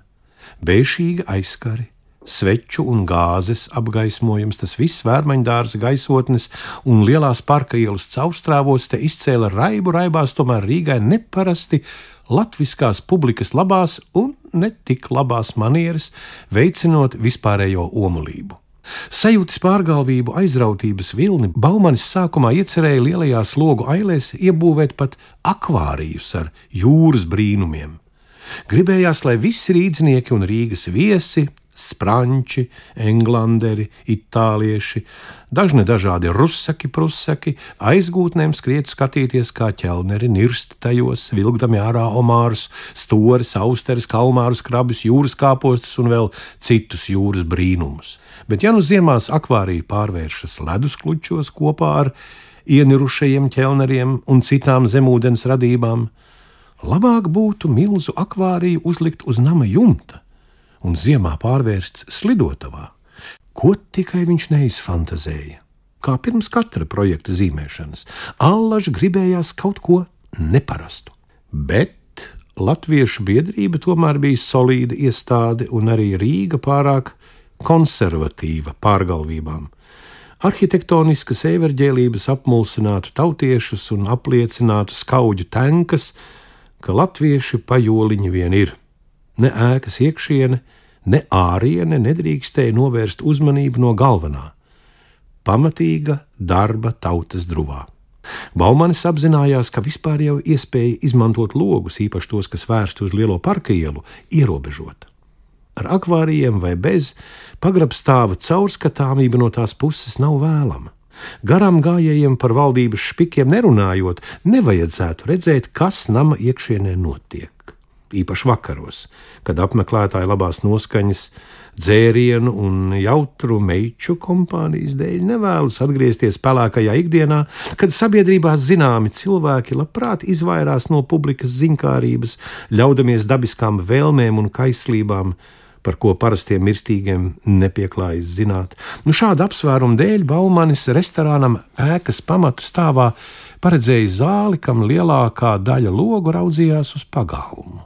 [SPEAKER 2] bēšīga aizskari, sveču un gāzes apgaismojums, tas viss Vērmaņdārza gaisotnes un lielās parka ielas caurstrāvos te izcēla raibās tomēr Rīgai neparasti latviskās publikas labās un ne tik labās manieres, veicinot vispārējo omulību. Sajūtis pārgalvību aizrautības vilni, Baumanis sākumā iecerēja lielajās logu ailēs iebūvēt pat akvārijus ar jūras brīnumiem. Gribējās, lai visi rīdznieki un Rīgas viesi, spranči, englanderi, itālieši, dažni dažādi rusaki, prusaki, aizgūtnēm skrietu skatīties, kā ķelneri nirst tajos, vilkdami ārā omārus, storis, austeres, kalmārus, krabus, jūras kāpostus un vēl citus jūras brīnumus. Bet ja nu ziemās akvārija pārvēršas ledusklučos kopā ar ienirušajiem ķelneriem un citām zemūdens radībām, labāk būtu milzu akvāriju uzlikt uz nama jumta un ziemā pārvērsts slidotavā, ko tikai viņš neizfantazēja. Kā pirms katra projekta zīmēšanas, allaž gribējās kaut ko neparastu. Bet Latviešu biedrība tomēr bija solīda iestāde un arī Rīga pārāk konservatīva pārgalvībām. Arhitektoniskas everģēlības apmulsinātu tautiešus un apliecinātu skauģu tenkas, ka latvieši pajoliņi vien ir. Ne ēkas iekšiene, ne āriene nedrīkstēja novērst uzmanību no galvenā – pamatīga darba tautas druvā. Baumanis apzinājās, ka vispār jau iespēja izmantot logus, īpaši tos, kas vērsti uz lielo parka ielu, ierobežota. Ar akvārijiem vai bez, pagrabstāva caurskatāmība no tās puses nav vēlama. Garām gājējiem par valdības špikiem nerunājot, nevajadzētu redzēt, kas nama iekšienē notiek. Īpaši vakaros, kad apmeklētāji labās noskaņas, dzērienu un jautru meiču kompānijas dēļ nevēlas atgriezties pelēkajā ikdienā, kad sabiedrībā zināmi cilvēki labprāt izvairās no publikas ziņkārības, ļaudamies dabiskām vēlmēm un kaislībām, par ko parastiem mirstīgiem nepieklājas zināt. Šāda apsvēruma dēļ Baumanis restorānam ēkas pamatu stāvā paredzēja zāli, kam lielākā daļa logu raudzījās uz pagalmu.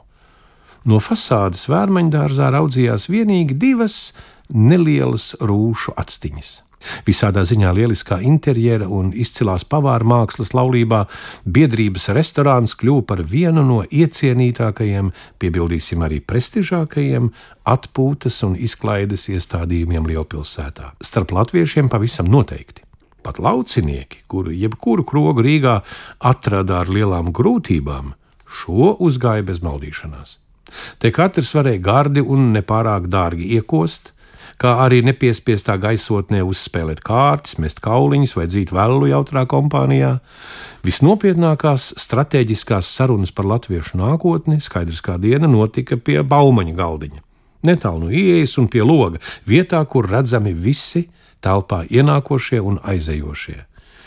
[SPEAKER 2] No fasādes Vērmaņdārzā raudzījās vienīgi divas nelielas rūšu atstiņas. Visādā ziņā lieliskā interjera un izcilās pavāra mākslas laulībā biedrības restorāns kļuva par vienu no iecienītākajiem, piebildīsim arī prestižākajiem, atpūtas un izklaides iestādījumiem lielpilsētā. Starp latviešiem pavisam noteikti. Pat laucinieki, kuru jebkuru krogu Rīgā atrada ar lielām grūtībām, šo uzgāja bez maldīšanās. Te katrs varēja gardi un nepārāk dārgi iekost, kā arī nepiespiestā gaisotnē uzspēlēt kārtas, mest kauliņus vai dzīt vellu jautrā kompānijā. Visnopietnākās stratēģiskās sarunas par latviešu nākotni, skaidrs kā diena, notika pie Baumaņa galdiņa. Netālu no ieejas un pie loga, vietā, kur redzami visi telpā ienākošie un aizejošie.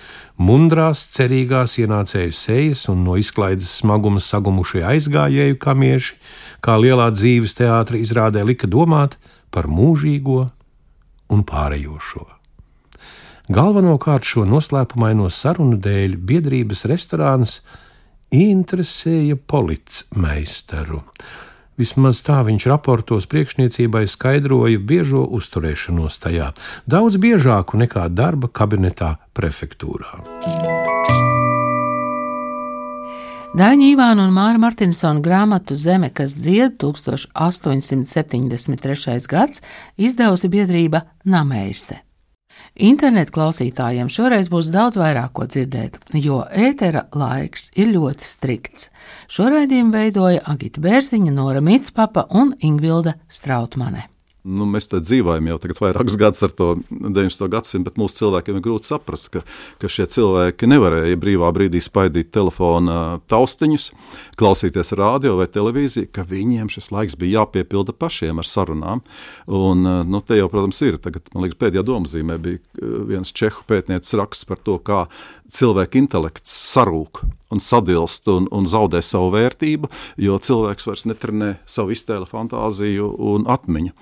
[SPEAKER 2] Mundrās, cerīgās ienācēju sejas un no izklaides smaguma sagumušie aizgājēju kamieši, kā lielā dzīves teātra izrādē lika domāt par mūžīgo un pārējošo. Galvenokārt šo noslēpumaino sarunu dēļ biedrības restorāns interesēja policmeistaru. Vismaz tā viņš raportos priekšniecībai skaidroja biežo uzturēšanos tajā, daudz biežāku nekā darba kabinetā prefektūrā.
[SPEAKER 1] Daņa Ivāna un Māra Martinsona grāmatu Zeme, kas dzied 1873. gads izdevusi biedrība Nameise. Internetu klausītājiem šoreiz būs daudz vairāk ko dzirdēt, jo ētera laiks ir ļoti strikts. Šo raidījumu veidoja Agita Bērziņa, Nora Mitspapa un Ingvilda Strautmane.
[SPEAKER 3] Mēs te dzīvojam jau tagad vairākus gadus ar to 19. gadsimtu, bet mūsu cilvēkiem ir grūti saprast, ka šie cilvēki nevarēja brīvā brīdī spaidīt telefona taustiņus, klausīties radio vai televīziju, ka viņiem šis laiks bija jāpiepilda pašiem ar sarunām. Un te jau, protams, ir. Tagad, man liekas, pēdējā domzīmē bija viens čehu pētniecis raksts par to, kā cilvēka intelekts sarūk un sadilst un zaudē savu vērtību, jo cilvēks vairs netrenē savu iztēli, fantāziju un atmiņu.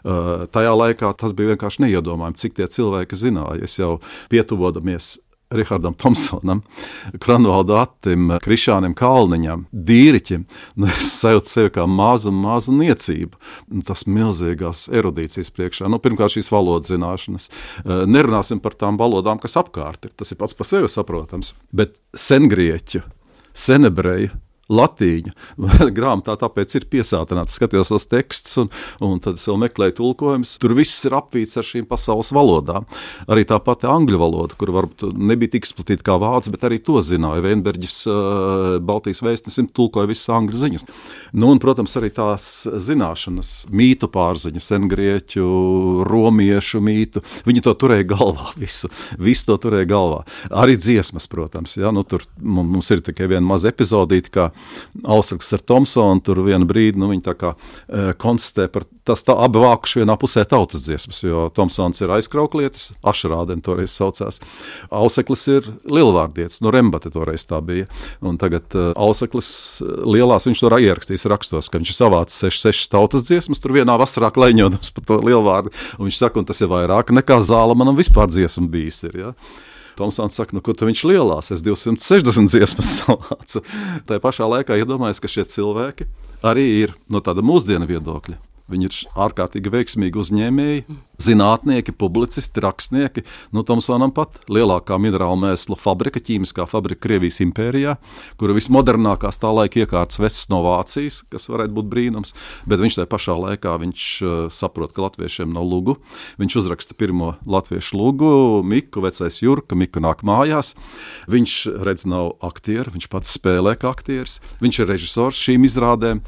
[SPEAKER 3] Tajā laikā tas bija vienkārši neiedomājami, cik tie cilvēki zināja. Es jau pietuvodamies Rihardam Tomsonam, Kranvalda Attim, Krišānam Kalniņam, Dīriķim, es sajūtu sevi kā mazu niecību. Tas milzīgās erudīcijas priekšā. Pirmkārt šīs valodas zināšanas. Nerunāsim par tām valodām, kas apkārt ir. Tas ir pats par sevi saprotams. Bet sengrieķu, senebreju, latīņu grāmatā tāpēc ir piesātināts. Skatījos tos tekstus un tad es vēl meklēju tulkojumus. Tur viss ir apvīts ar šīm pasaules valodām. Arī tā pati angļu valoda, kur varbūt nebija tik izplatīta kā vācu, bet arī to zināja. Veinberģis Baltijas vēstnesim tulkoja visas angļu ziņas. Un, protams, arī tās zināšanas, mītu pārziņa, sengrieķu, romiešu mītu, viņi to turēja galvā visu to turēja galvā. Arī dziesmas, protams, ja? Tur mums ir tikai viena maza epizodīta, kā Ausraksts ar Tomsonu, tur vienu brīdi, viņi tā kā konstatē par tas tā abi vākuši vienā pusē tautas dziesmas, jo Tomsons ir aizkrauklietis, Ašrādeni toreiz saucās. Auseklis ir lielvārdietis, Rembate toreiz tā bija. Un tagad Auseklis lielās, viņš to ierakstīs rakstos, ka viņš ir savācis 6 tautas dziesmas, tur vienā vasarā kleņodams par to lielvārdu. Un viņš saka, un tas ir vairāk nekā Zālamanam vispār dziesma bijis ir, ja. Tomsons saka, ko tu viņš lielās, es 260 dziesmas savācu. Tā pašā laikā iedomājas, ka šie cilvēki arī ir no tāda mūsdienu viedokļa. Viņi ir ārkārtīgi veiksmīgi uzņēmēji, zinātnieki, publicisti, rakstnieki. Tomsonam pat lielākā minerālu mēslu fabrika, ķīmiskā fabrika Krievijas impērijā, kura vismodernākās tā laika iekārtas vests no Vācijas, kas varētu būt brīnums, bet viņš tajā pašā laikā saprot, ka latviešiem nav lugu. Viņš uzraksta pirmo latviešu lugu, Miku, vecais Jurka, Miku nāk mājās. Viņš redz nav aktieri, viņš pats spēlē kā aktieris, viņš ir režisors šīm izrādēm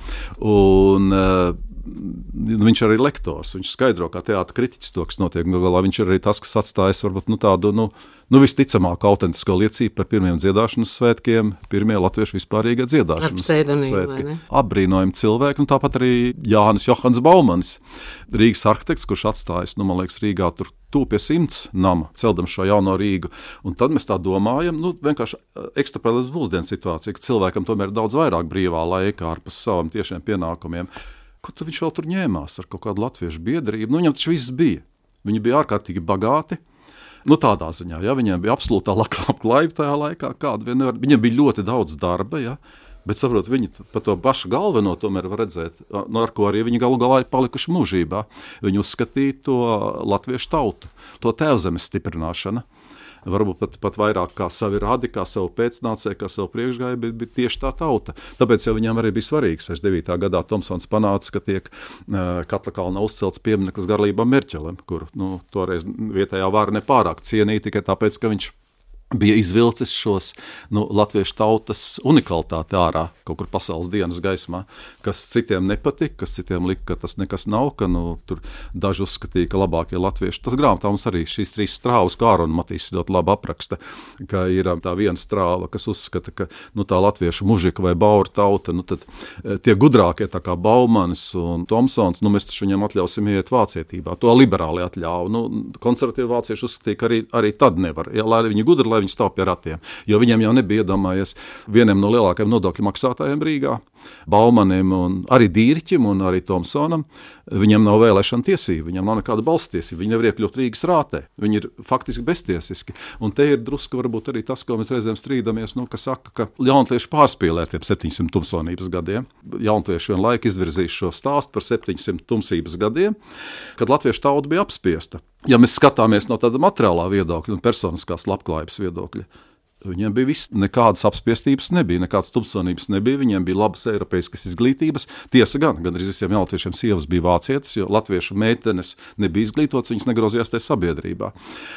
[SPEAKER 3] un viņš arī lektors, viņš skaidro kā teātra kritiķis to, kas notiek. Galā viņš ir arī tas, kas atstājas varbūt tādu visticamāku autentisko liecību par pirmiem dziedāšanas svētkiem, pirmie latviešu vispārīgie dziedāšanas svētki. Apbrīnojami cilvēki, un tāpat arī Jānis Johans Baumanis, Rīgas arhitekts, kurš atstājas, man liekas, Rīgā tur pie 100 nama, celdam šo jauno Rīgu. Un tad mēs tā domājam, vienkārši ekstrapolēt mūsdienu situāciju, ka cilvēkam tomēr ir daudz vairāk brīvā laika ārpus saviem tiešiem pienākumiem. Ko tad viņš vēl tur ņēmās ar kaut kādu latviešu biedrību? Viņam taču viss bija. Viņi bija ārkārtīgi bagāti. Tādā ziņā, ja, viņiem bija absolūtā labklājība tajā laikā, viņiem bija ļoti daudz darba, ja, bet saprot, viņi par to pašu galveno tomēr var redzēt, ar ko arī viņi galu galā ir palikuši mūžībā. Viņi uzskatīja to latviešu tautu, to tēvzemes stiprināšana. Varbūt pat vairāk kā savi radi, kā savu pēcnācēju, kā savu priekšgāju, bet tieši tā tauta. Tāpēc jau viņam arī bija svarīgi. 69. gadā Tomsons panāca, ka tiek Katla kalnā uzcelts piemineklis Garlībam Merķelim, kur toreiz vietējā vāra nepārāk cienīja tikai tāpēc, ka viņš bija izvilcis šos latviešu tautas unikalitāti ārā kaut kur pasaules dienas gaismā, kas citiem nepatika, kas citiem lika, ka tas nekas nav, ka tur daži uzskatīja, ka labākie latvieši. Tas grāmatā mums arī šīs 3 strāvas, kā Ārona Matīs ļoti labi apraksta, ka ir tā viena strāva, kas uzskata, ka tā latviešu mužika vai baura tauta, tad tie gudrākie tā kā Baumanis un Tomsons, mēs taču viņiem atļausim iet vācietībā. To liberāli atļauj. Konservatīvi vācieši uzskatīja, ka arī tad nevar. Ja, lai viņi gudri, lai viņi stāv pie ratiem, jo viņiem jau nebija iedomājies vieniem no lielākajiem nodokļu maksātājiem Rīgā, Baumanim un arī Dīriķim un arī Tomsonam. Viņiem nav vēlēšana tiesība, viņiem nav nekāda balsstiesība, viņi nevar iekļūt Rīgas rātē, viņi ir faktiski beztiesiski. Un te ir drusku varbūt arī tas, ko mēs reizēm strīdamies, kas saka, ka jaunatvieši pārspīlē ar tiem 700 tumsonības gadiem. Jaunatvieši vienlaik izvirzīs šo stāstu par 700 tumsības gadiem, kad latviešu tauta bija apspiesta. Ja mēs skatāmies no tāda materiālā viedokļa un personiskās labklājības viedokļa, Viņiem bija viss, nekādas apspiestības nebija, nekādas tumsonības nebija, viņiem bija labas eiropeiskas izglītības. Tiesa gan arī visiem jaunatviešiem sievas bija vācietis, jo latviešu meitenes nebija izglītotas, viņas negrozījās tajā sabiedrībā.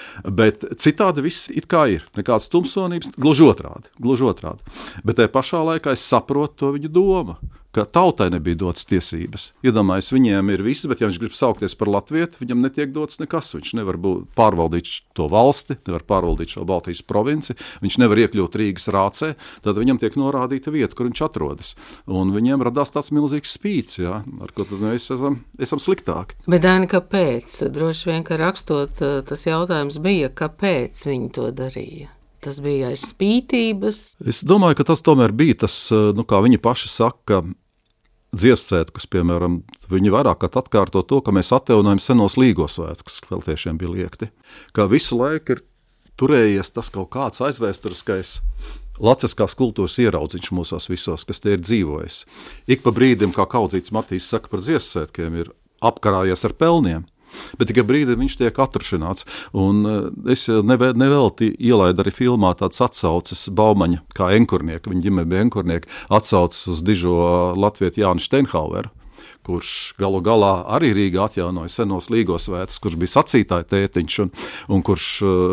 [SPEAKER 3] Bet citādi viss it kā ir, nekādas tumsonības, gluži otrādi. Bet tajā pašā laikā es saprotu to viņu domu, ka tautai nebija dotas tiesības. Iedomājies, viņiem ir viss, bet ja viņš grib saukties par latvieti, viņam netiek dots nekas. Viņš nevar pārvaldīt to valsti, nevar pārvaldīt šo Baltijas provinci, viņš nevar iekļūt Rīgas rācē, tad viņam tiek norādīta vieta, kur viņš atrodas. Un viņiem radās tāds milzīgs spīts, jā, ar ko tad mēs esam sliktāki.
[SPEAKER 1] Bet, Dāni, kāpēc? Droši vien, ka rakstot, tas jautājums bija, kāpēc viņi to darīja? Tas bija aiz spītības.
[SPEAKER 3] Es domāju, ka tas tomēr bija tas, kā viņi paši saka, dziestsvētkus, piemēram, viņi vairāk kā atkārto to, ka mēs atjaunojam senos līgos svētkus, kas latviešiem bija liekti. Ka visu laiku ir turējies tas kaut kāds aizvēsturiskais latviskās kultūras ieraudziņš mūsos visos, kas te ir dzīvojis. Ik pa brīdim, kā Kaudzītis Matīs saka par dziestsvētkiem, ir apkarājies ar pelniem. Bet tikai brīdī viņš tiek atrušināts. Un es nevelti ielaidu arī filmā tāds atsauces Baumaņa, kā enkurnieka, viņa ģimene bija enkurnieka, atsauces uz dižo latvieti Jāni Steinhaueru, kurš galu galā arī Rīgā atjaunoja senos līgos svētkus, kurš bija sacītāja tētiņš un kurš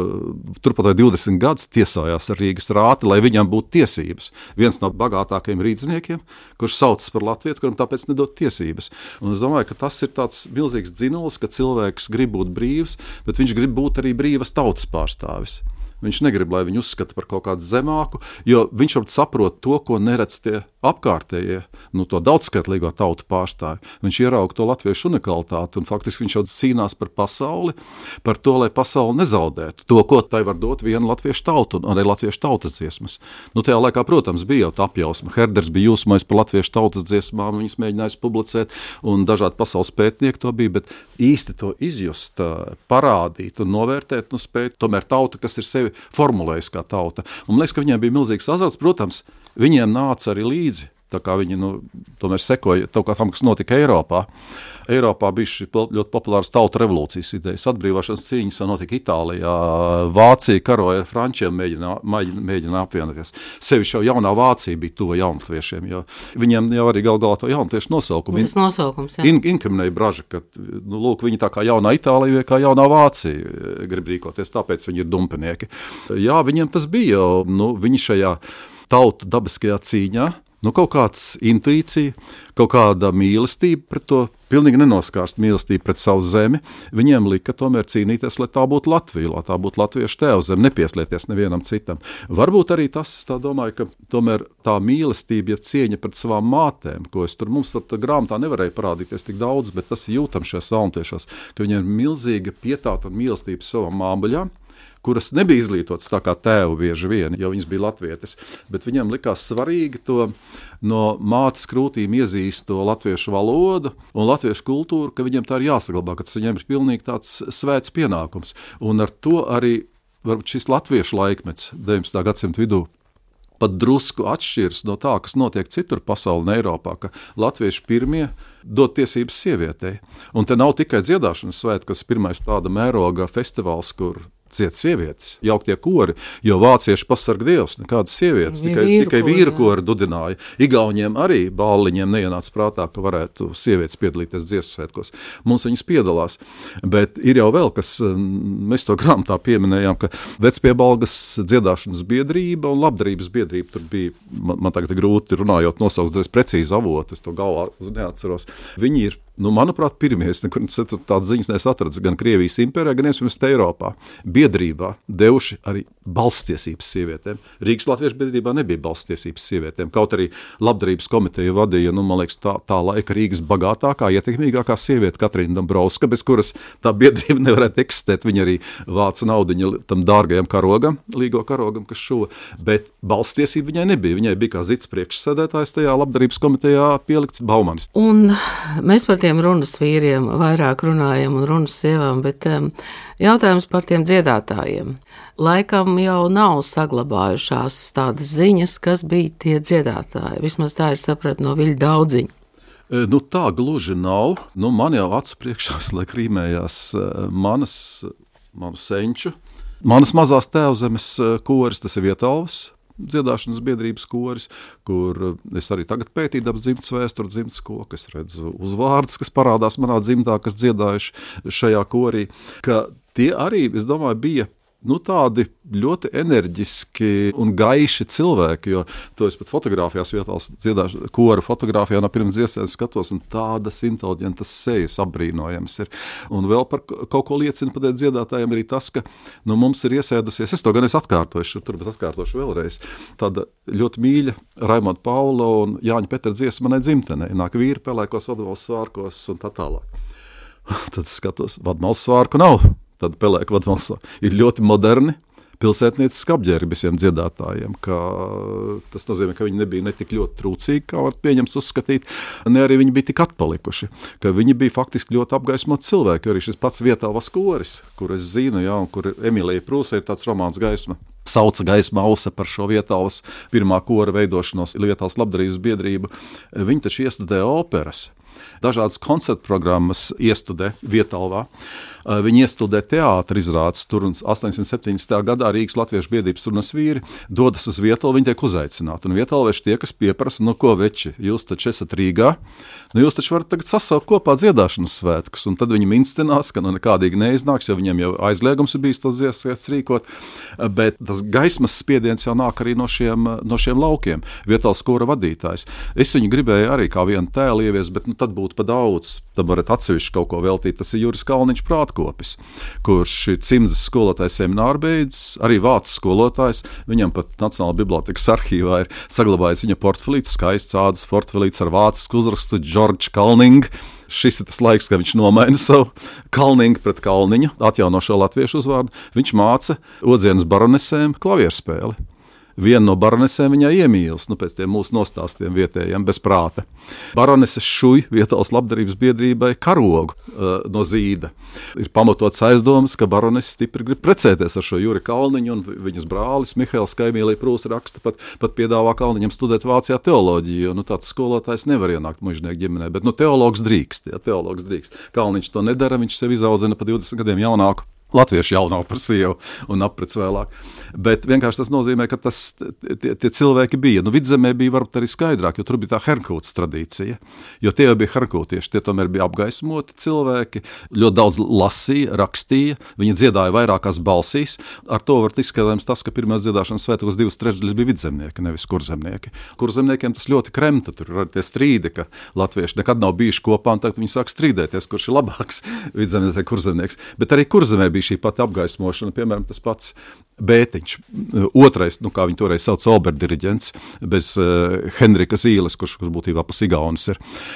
[SPEAKER 3] turpat 20 gadus tiesājās ar Rīgas rāti, lai viņam būtu tiesības. Viens no bagātākajiem rīdzniekiem, kurš saucas par latvietu, kuram tāpēc nedod tiesības. Un es domāju, ka tas ir tāds milzīgs dzinols, ka cilvēks grib būt brīvs, bet viņš grib būt arī brīvas tautas pārstāvis. Viņš negrib, lai viņu uzskata par kaut kādu zemāku, jo viņš varbūt saprot to, ko neredz tie apkārtējie, to daudzskaitlīgo tautu pārstāvi. Viņš ierauga to latviešu unikalitāti, un faktiski viņš jau cīnās par pasauli, par to, lai pasauli nezaudētu. To, ko tai var dot viena latviešu tauta, un arī latviešu tautas dziesmas. Tajā laikā, protams, bija jau tā apjausma. Herders bija jūsmais par latviešu tautas dziesmām, viņas mēģinājis publicēt, un dažādi pasaules pētnieki to bija, bet īsti to izjust, parādīt un novērtēt, spēj tomēr tauta, kas ir sevi formulējis kā tauta. Un man liekas, ka viņiem bija milzīgs azarts, protams, viņiem nāca arī līdzi, tā kā viņi tomēr sekoja tam, kas notika Eiropā. Eiropā bija šī ļoti populāras tautu revolūcijas idejas, atbrīvošanas cīņas, notika Itālijā, Vācija karoja ar frančiem, mēģina apvienoties. Sevišķi jau jaunā Vācija bija tuva jaunatviešiem, jo viņiem jau arī galā to jaunatviešu nosaukumu.
[SPEAKER 1] Tas nosaukums, jā.
[SPEAKER 3] Inkriminēja Braža, ka, lūk, viņi tā kā jaunā Itālija vai kā jaunā Vācija grib rīkoties, tāpēc viņi ir dumpinieki. Jā, viņiem tas bija, viņi šajā tautu dabiskajā cīņā, kaut kāds intuīcija, kaut kāda mīlestība pret to, pilnīgi nenoskārst mīlestība pret savu zemi, viņiem lika tomēr cīnīties, lai tā būtu Latvija, lai tā būtu latviešu tēvzeme, nepieslieties nevienam citam. Varbūt arī tas, es tā domāju, ka tomēr tā mīlestība, ja cieņa pret savām mātēm, ko es tur mums grāmatā nevarēja parādīties tik daudz, bet tas jūtam šajos jaunatviešos, ka viņiem ir milzīga pietāta un mīlestība savām māmuļām, kuras nebija izglītotas tā kā tēvu bieži vien, jo viņas bija latvietes, bet viņam likās svarīgi to no mātes krūtīm iezīst to latviešu valodu un latviešu kultūru, ka viņiem tā ir jāsaglabā, ka tas viņiem ir pilnīgi tāds svēts pienākums. Un ar to arī varbūt šis latviešu laikmets 19. gadsimta vidū pat drusku atšķiras no tā, kas notiek citur pasaulē un Eiropā, ka latvieši pirmie dod tiesības sievietei. Un te nav tikai dziedāšanas svētki, kas ir pirmais tāda mēroga festivāls, kur ciet sievietes, jauktie kori, jo vācieši pasarg Dievs, nekādas sievietes, tikai vīru kori dudināja. Igauņiem arī bāliņiem neienāca prātā, ka varētu sievietes piedalīties dziesmu svētkos. Mums viņas piedalās, bet ir jau vēl, kas, mēs to grāmatā pieminējām, ka Vecpiebalgas dziedāšanas biedrība un labdarības biedrība tur bija, man tagad grūti runājot, nosaukt precīzi avotu, es to galvā neatceros. Viņi ir, manuprāt, pirmie, es nekur tādas ziņas neesmu atradis gan Krievijas impērijā, gan iespējams Eiropā. Biedrībā devuši arī balsstiesības sievietēm. Rīgas latviešu biedrībā nebija balsstiesības sievietēm, kaut arī labdarības komiteju vadīja, man liekas, tā laika Rīgas bagātākā, ietekmīgākā sieviete Katrīna Dombrovska, bez kuras tā biedrība nevarētu eksistēt. Viņa arī vāca naudiņu tam dārgajam karogam, līgo karogam, kas šo, bet balsstiesība viņai nebija. Viņai bija kā zits priekšsēdētājs tajā labdarības komitejā pielikts Baumanis.
[SPEAKER 1] Un mēs par tiem runas vīriem vairāk runājam un runas sievām, bet jautājums par tiem dziedātājiem. Laikam jau nav saglabājušās tādas ziņas, kas bija tie dziedātāji. Vismaz tā es sapratu no Viļa Daudziņa.
[SPEAKER 3] Tā gluži nav. Man jau acu priekšā laik rīmējās manu senču Manas mazās tēvzemes koris, tas ir Vietalvas dziedāšanas biedrības koris, kur es arī tagad pētīdams dzimtas vēsturi, dzimtas koku, es redzu uzvārdus, kas parādās manā dzimtā, kas dziedājuši šajā korī, ka tie arī, es domāju, bija tādi ļoti enerģiski un gaiši cilvēki, jo to es pat fotografijās Vietāls dziedāšu kora fotografijā no pirms dziesmas skatos, un tādas inteliģentas sejas apbrīnojams ir. Un vēl par kaut ko liecina par dziedātājiem arī tas, ka mums ir iesēdusies, es to gan atkārtošu, turpat atkārtošu vēlreiz, tāda ļoti mīļa Raimonda Paula un Jāņa Petra dziesma manai dzimtenei. Nāk vīri pelēkos vadmals svārkos un tā tālāk. Tad skatos, vadmals svārku nav. Tad pelēka vadmalsā ir ļoti moderni pilsētnieciski apģērbi visiem dziedātājiem. Tas nozīmē, ka viņi nebija ne tik ļoti trūcīgi, kā var pieņemts uzskatīt, ne arī viņi bija tik atpalikuši, ka viņi bija faktiski ļoti apgaismoti cilvēki. Arī šis pats Vietālvas koris, kur es zinu, un kur Emīlija Prūsa ir tāds romāns Gaisma. Sauca Gaisma Ausa par šo Vietālvas pirmā kora veidošanos, Vietāls labdarības biedrību. Viņi taču iestudēja operas. Dažādas koncertu programmas iestudē Vietālvā. Viņi iestudē teātra izrādes tur, un 870. gadā Rīgas Latviešu biedrības turnas vīri dodas uz Vietālvu, viņi tiek uzaicināti. Un Vietālvieši tie, kas pieprasa, ko veči, jūs taču esat Rīgā, jūs taču varat tagad sasaukt kopā dziedāšanas svētkus, un tad viņi inscenās, ka nekādīgi neiznāks, jo viņiem jau aizliegums ir bijis tos dziesmas rīkot, bet tas gaismas spiediens jau nāk arī no šiem laukiem. Vietāls kora vadītājs. Es viņu gribēju arī kā vienu tēlu ievies, bet tad būtu pa daudz. Tad varat atsevišķi kaut ko veltīt. Tas ir Juris Kalniņš prātkopis, kurš ir Cimzes skolotājs semināru beidzis, arī vācu skolotājs. Viņam pat Nacionālā bibliotekas arhīvā ir saglabājis viņa portfelīts, skaists ādas portfelīts ar vācisku uzrakstu George Kalning. Šis ir tas laiks, kad viņš nomaina savu Kalningu pret Kalniņu, atjauno šo latviešu uzvārdu. Viņš māca Odzienas baronesēm klavierspēli. Viena no baronesēm viņai iemīlas, pēc tiem mūsu nostāstiem vietējiem bez prāta. Baroneses šuj Vietāls labdarības biedrībai karogu no zīda. Ir pamatots aizdomas, ka baroneses stipri grib precēties ar šo Juri Kalniņu, un viņas brālis Mihails Kaimīlija Prūsa raksta pat piedāvā Kalniņam studēt Vācijā teoloģiju, jo tāds skolotājs nevar ienākt mužnieku ģimenē, bet teologs drīkst. Kalniņš to nedara, viņš sev izaudzina pa 20 gadiem jaunāku. Latvieši jau nav par sievu un aprec vēlāk. Bet vienkārši tas nozīmē, ka tie cilvēki bija. Vidzemē bija varbūt arī skaidrāk, jo tur bija tā herkūtas tradīcija. Jo tie jau bija herkūtieši, tie tomēr bija apgaismoti cilvēki, ļoti daudz lasīja, rakstīja, viņi dziedāja vairākās balsīs. Ar to var izskatāms tas, ka pirmās dziedāšanas svētkos 2/3 bija vidzemnieki, nevis kurzemnieki. Kurzemniekiem tas ļoti kremta, tur ir tie strīdi, ka latvieši nekad nav bijuši kopā, un tagad viņi sāk strīdēties, kurš ir labāks vidzemnieks vai kurzemnieks. Bet arī kurzemē bija šī pati apgaismošana, piemēram, tas pats Bētiņš, otrais, kā viņi toreiz sauc, oberdiriģents, bez Henrika Zīles, kurš būtībā pa Sigaunis ir.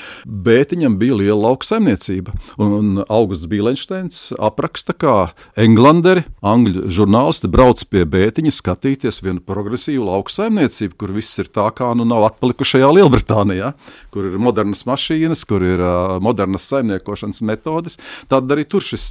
[SPEAKER 3] Bētiņam bija liela lauka saimniecība, un Augusts Bīlenšteins apraksta, kā englanderi, angļu žurnālisti brauc pie Bētiņa skatīties vienu progresīvu lauka saimniecību, kur viss ir tā, kā nav atpalikušajā Lielbritānijā, kur ir modernas mašīnas, kur ir modernas saimniekošanas metodes. Tad arī tur šis,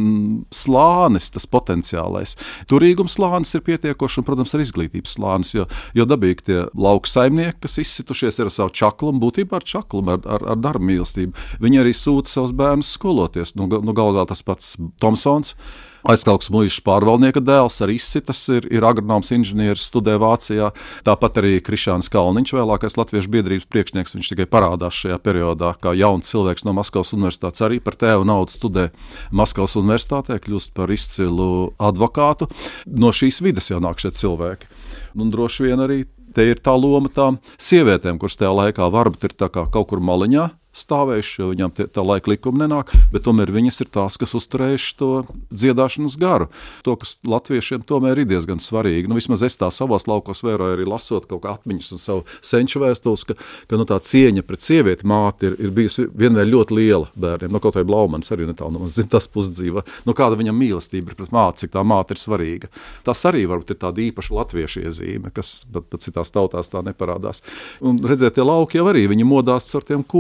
[SPEAKER 3] slānis, tas potenciālais. Turīgums slānis ir pietiekoši, un, protams, ar izglītības slānis, jo dabīgi tie lauka saimnieki, kas izsitušies ar savu čaklumu, būtībā ar čaklumu, ar darba mīlestību. Viņi arī sūta savus bērnus skoloties. Galvā tas pats Tomsons, Aizkalks muižas pārvaldnieka dēls, arī izsitas, ir agronoms inženieris, studē Vācijā. Tāpat arī Krišāns Kalniņš, vēlākais latviešu biedrības priekšnieks, viņš tikai parādās šajā periodā, kā jauns cilvēks no Maskavas universitātes, arī par tēvu naudu studē Maskavas universitātē, kļūst par izcilu advokātu. No šīs vides jau nāk šie cilvēki. Un droši vien arī te ir tā loma tām sievietēm, kuras tajā laikā varbūt ir tā kā kaut kur maliņā stāvējuši, jo viņām tā laika likuma nenāk, bet tomēr viņas ir tās, kas uzturējuši to dziedāšanas garu. To, kas latviešiem tomēr ir diezgan svarīgi. Vismaz es tā savos laukos vēroju arī lasot kaut kā atmiņas un savu senču vēstules, ka tā cieņa pret sievieti māti ir bijusi vienmēr ļoti liela bērniem. Kaut vai Blaumans arī netālu no manas dzimtas pusdzīva. Kāda viņam mīlestība ir pret māti, cik tā māte ir svarīga. Tas arī varbūt ir tāda īpaša latviešu iezīme, kas pat citās tautās tā neparādās. Un redzēt, tie lauki jau arī, viņi modās ar tiem koriem.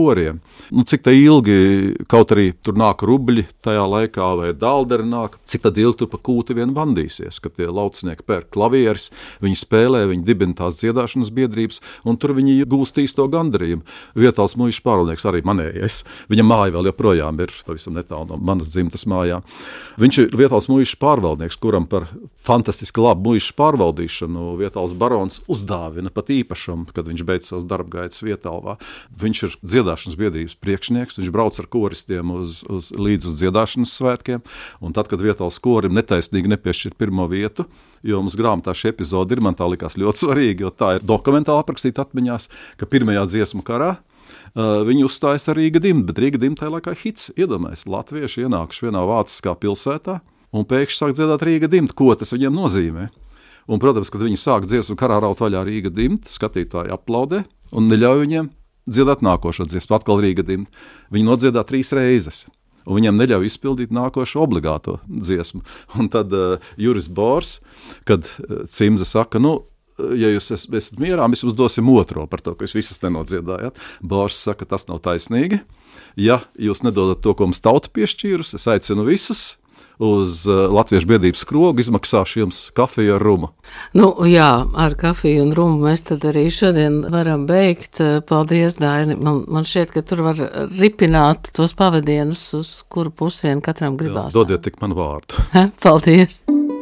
[SPEAKER 3] Cik tā ilgi, kaut arī tur nāk rubļi tajā laikā, vai dālderi nāk, cik tad ilgi tur pa kūti vien vandīsies, kad tie laucinieki pērk klavieres, viņi spēlē, viņi dibina tās dziedāšanas biedrības, un tur viņi gūstīs to gandarījumu. Vietāls muižas pārvaldnieks arī manējais. Viņa māja vēl joprojām ir pavisam netālu no manas dzimtas mājā. Viņš ir Vietāls muižas pārvaldnieks, kuram par fantastiski labu muižas pārvaldīšanu Vietāls barons uzdāvina pat īpašumu, kad viņš beidz savus darbgaitas Vietālvā. Viņš ir dziedāšanas biedrības priekšnieks, viņš brauc ar koristiem līdz uz dziedāšanas svētkiem, un tad, kad Vietāls korim netaisnīgi nepiešķir pirmo vietu, jo mums grāmatā šī epizode ir, man tā likās ļoti svarīga, jo tā ir dokumentāli aprakstīta atmiņās, ka pirmajā dziesmu karā viņi uzstājas ar Rīga dimta, bet Rīga dimta tajā laikā hits, iedomājies, latvieši ienākuši vienā vāciskā pilsētā un pēkšņi sāk dziedāt Rīga dimta, ko tas viņiem nozīmē. Un, protams, kad viņi sāk dziesmu karā raut vaļā Rīga dimta, skatītāji aplaudē un neļauj viņiem dziedāt nākošo dziesmu, atkal Rīga dimta. Viņi nodziedā 3 reizes, un viņam neļauj izpildīt nākošo obligāto dziesmu. Un tad Juris Bors, kad Cimze saka, ja jūs esat mierā, mēs jums dosim otro par to, ka jūs visas nenodziedājat. Bors saka, tas nav taisnīgi. Ja jūs nedodat to, ko mums tauta piešķīrus, es aicinu visus uz Latviešu biedrības skrogu, izmaksāšu jums kafiju ar rumu.
[SPEAKER 1] Jā, ar kafiju un rumu mēs tad arī šodien varam beigt. Paldies, Daini. Man šķiet, ka tur var ripināt tos pavadienus, uz kuru pusi vien katram gribās.
[SPEAKER 3] Dodiet tik man vārdu.
[SPEAKER 1] Paldies.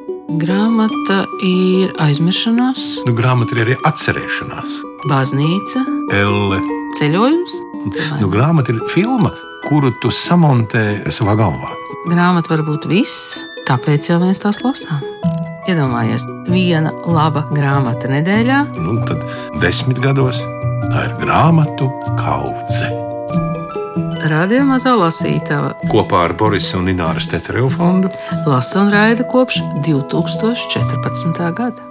[SPEAKER 1] Grāmata ir aizmiršanās.
[SPEAKER 2] Grāmata ir arī atcerēšanās.
[SPEAKER 1] Baznīca.
[SPEAKER 2] Elle.
[SPEAKER 1] Ceļojums.
[SPEAKER 2] Grāmata ir filma, kuru tu samontē savā galvā.
[SPEAKER 1] Grāmata var būt viss, tāpēc jau mēs tās lasām. Iedomājies, viena laba grāmata nedēļā.
[SPEAKER 2] Tad 10 gados tā ir grāmatu kaudze.
[SPEAKER 1] Radio Mazā lasītava
[SPEAKER 2] Kopā ar Borisa un Ināras Tetereva fondu
[SPEAKER 1] lasa un raida kopš 2014. gada.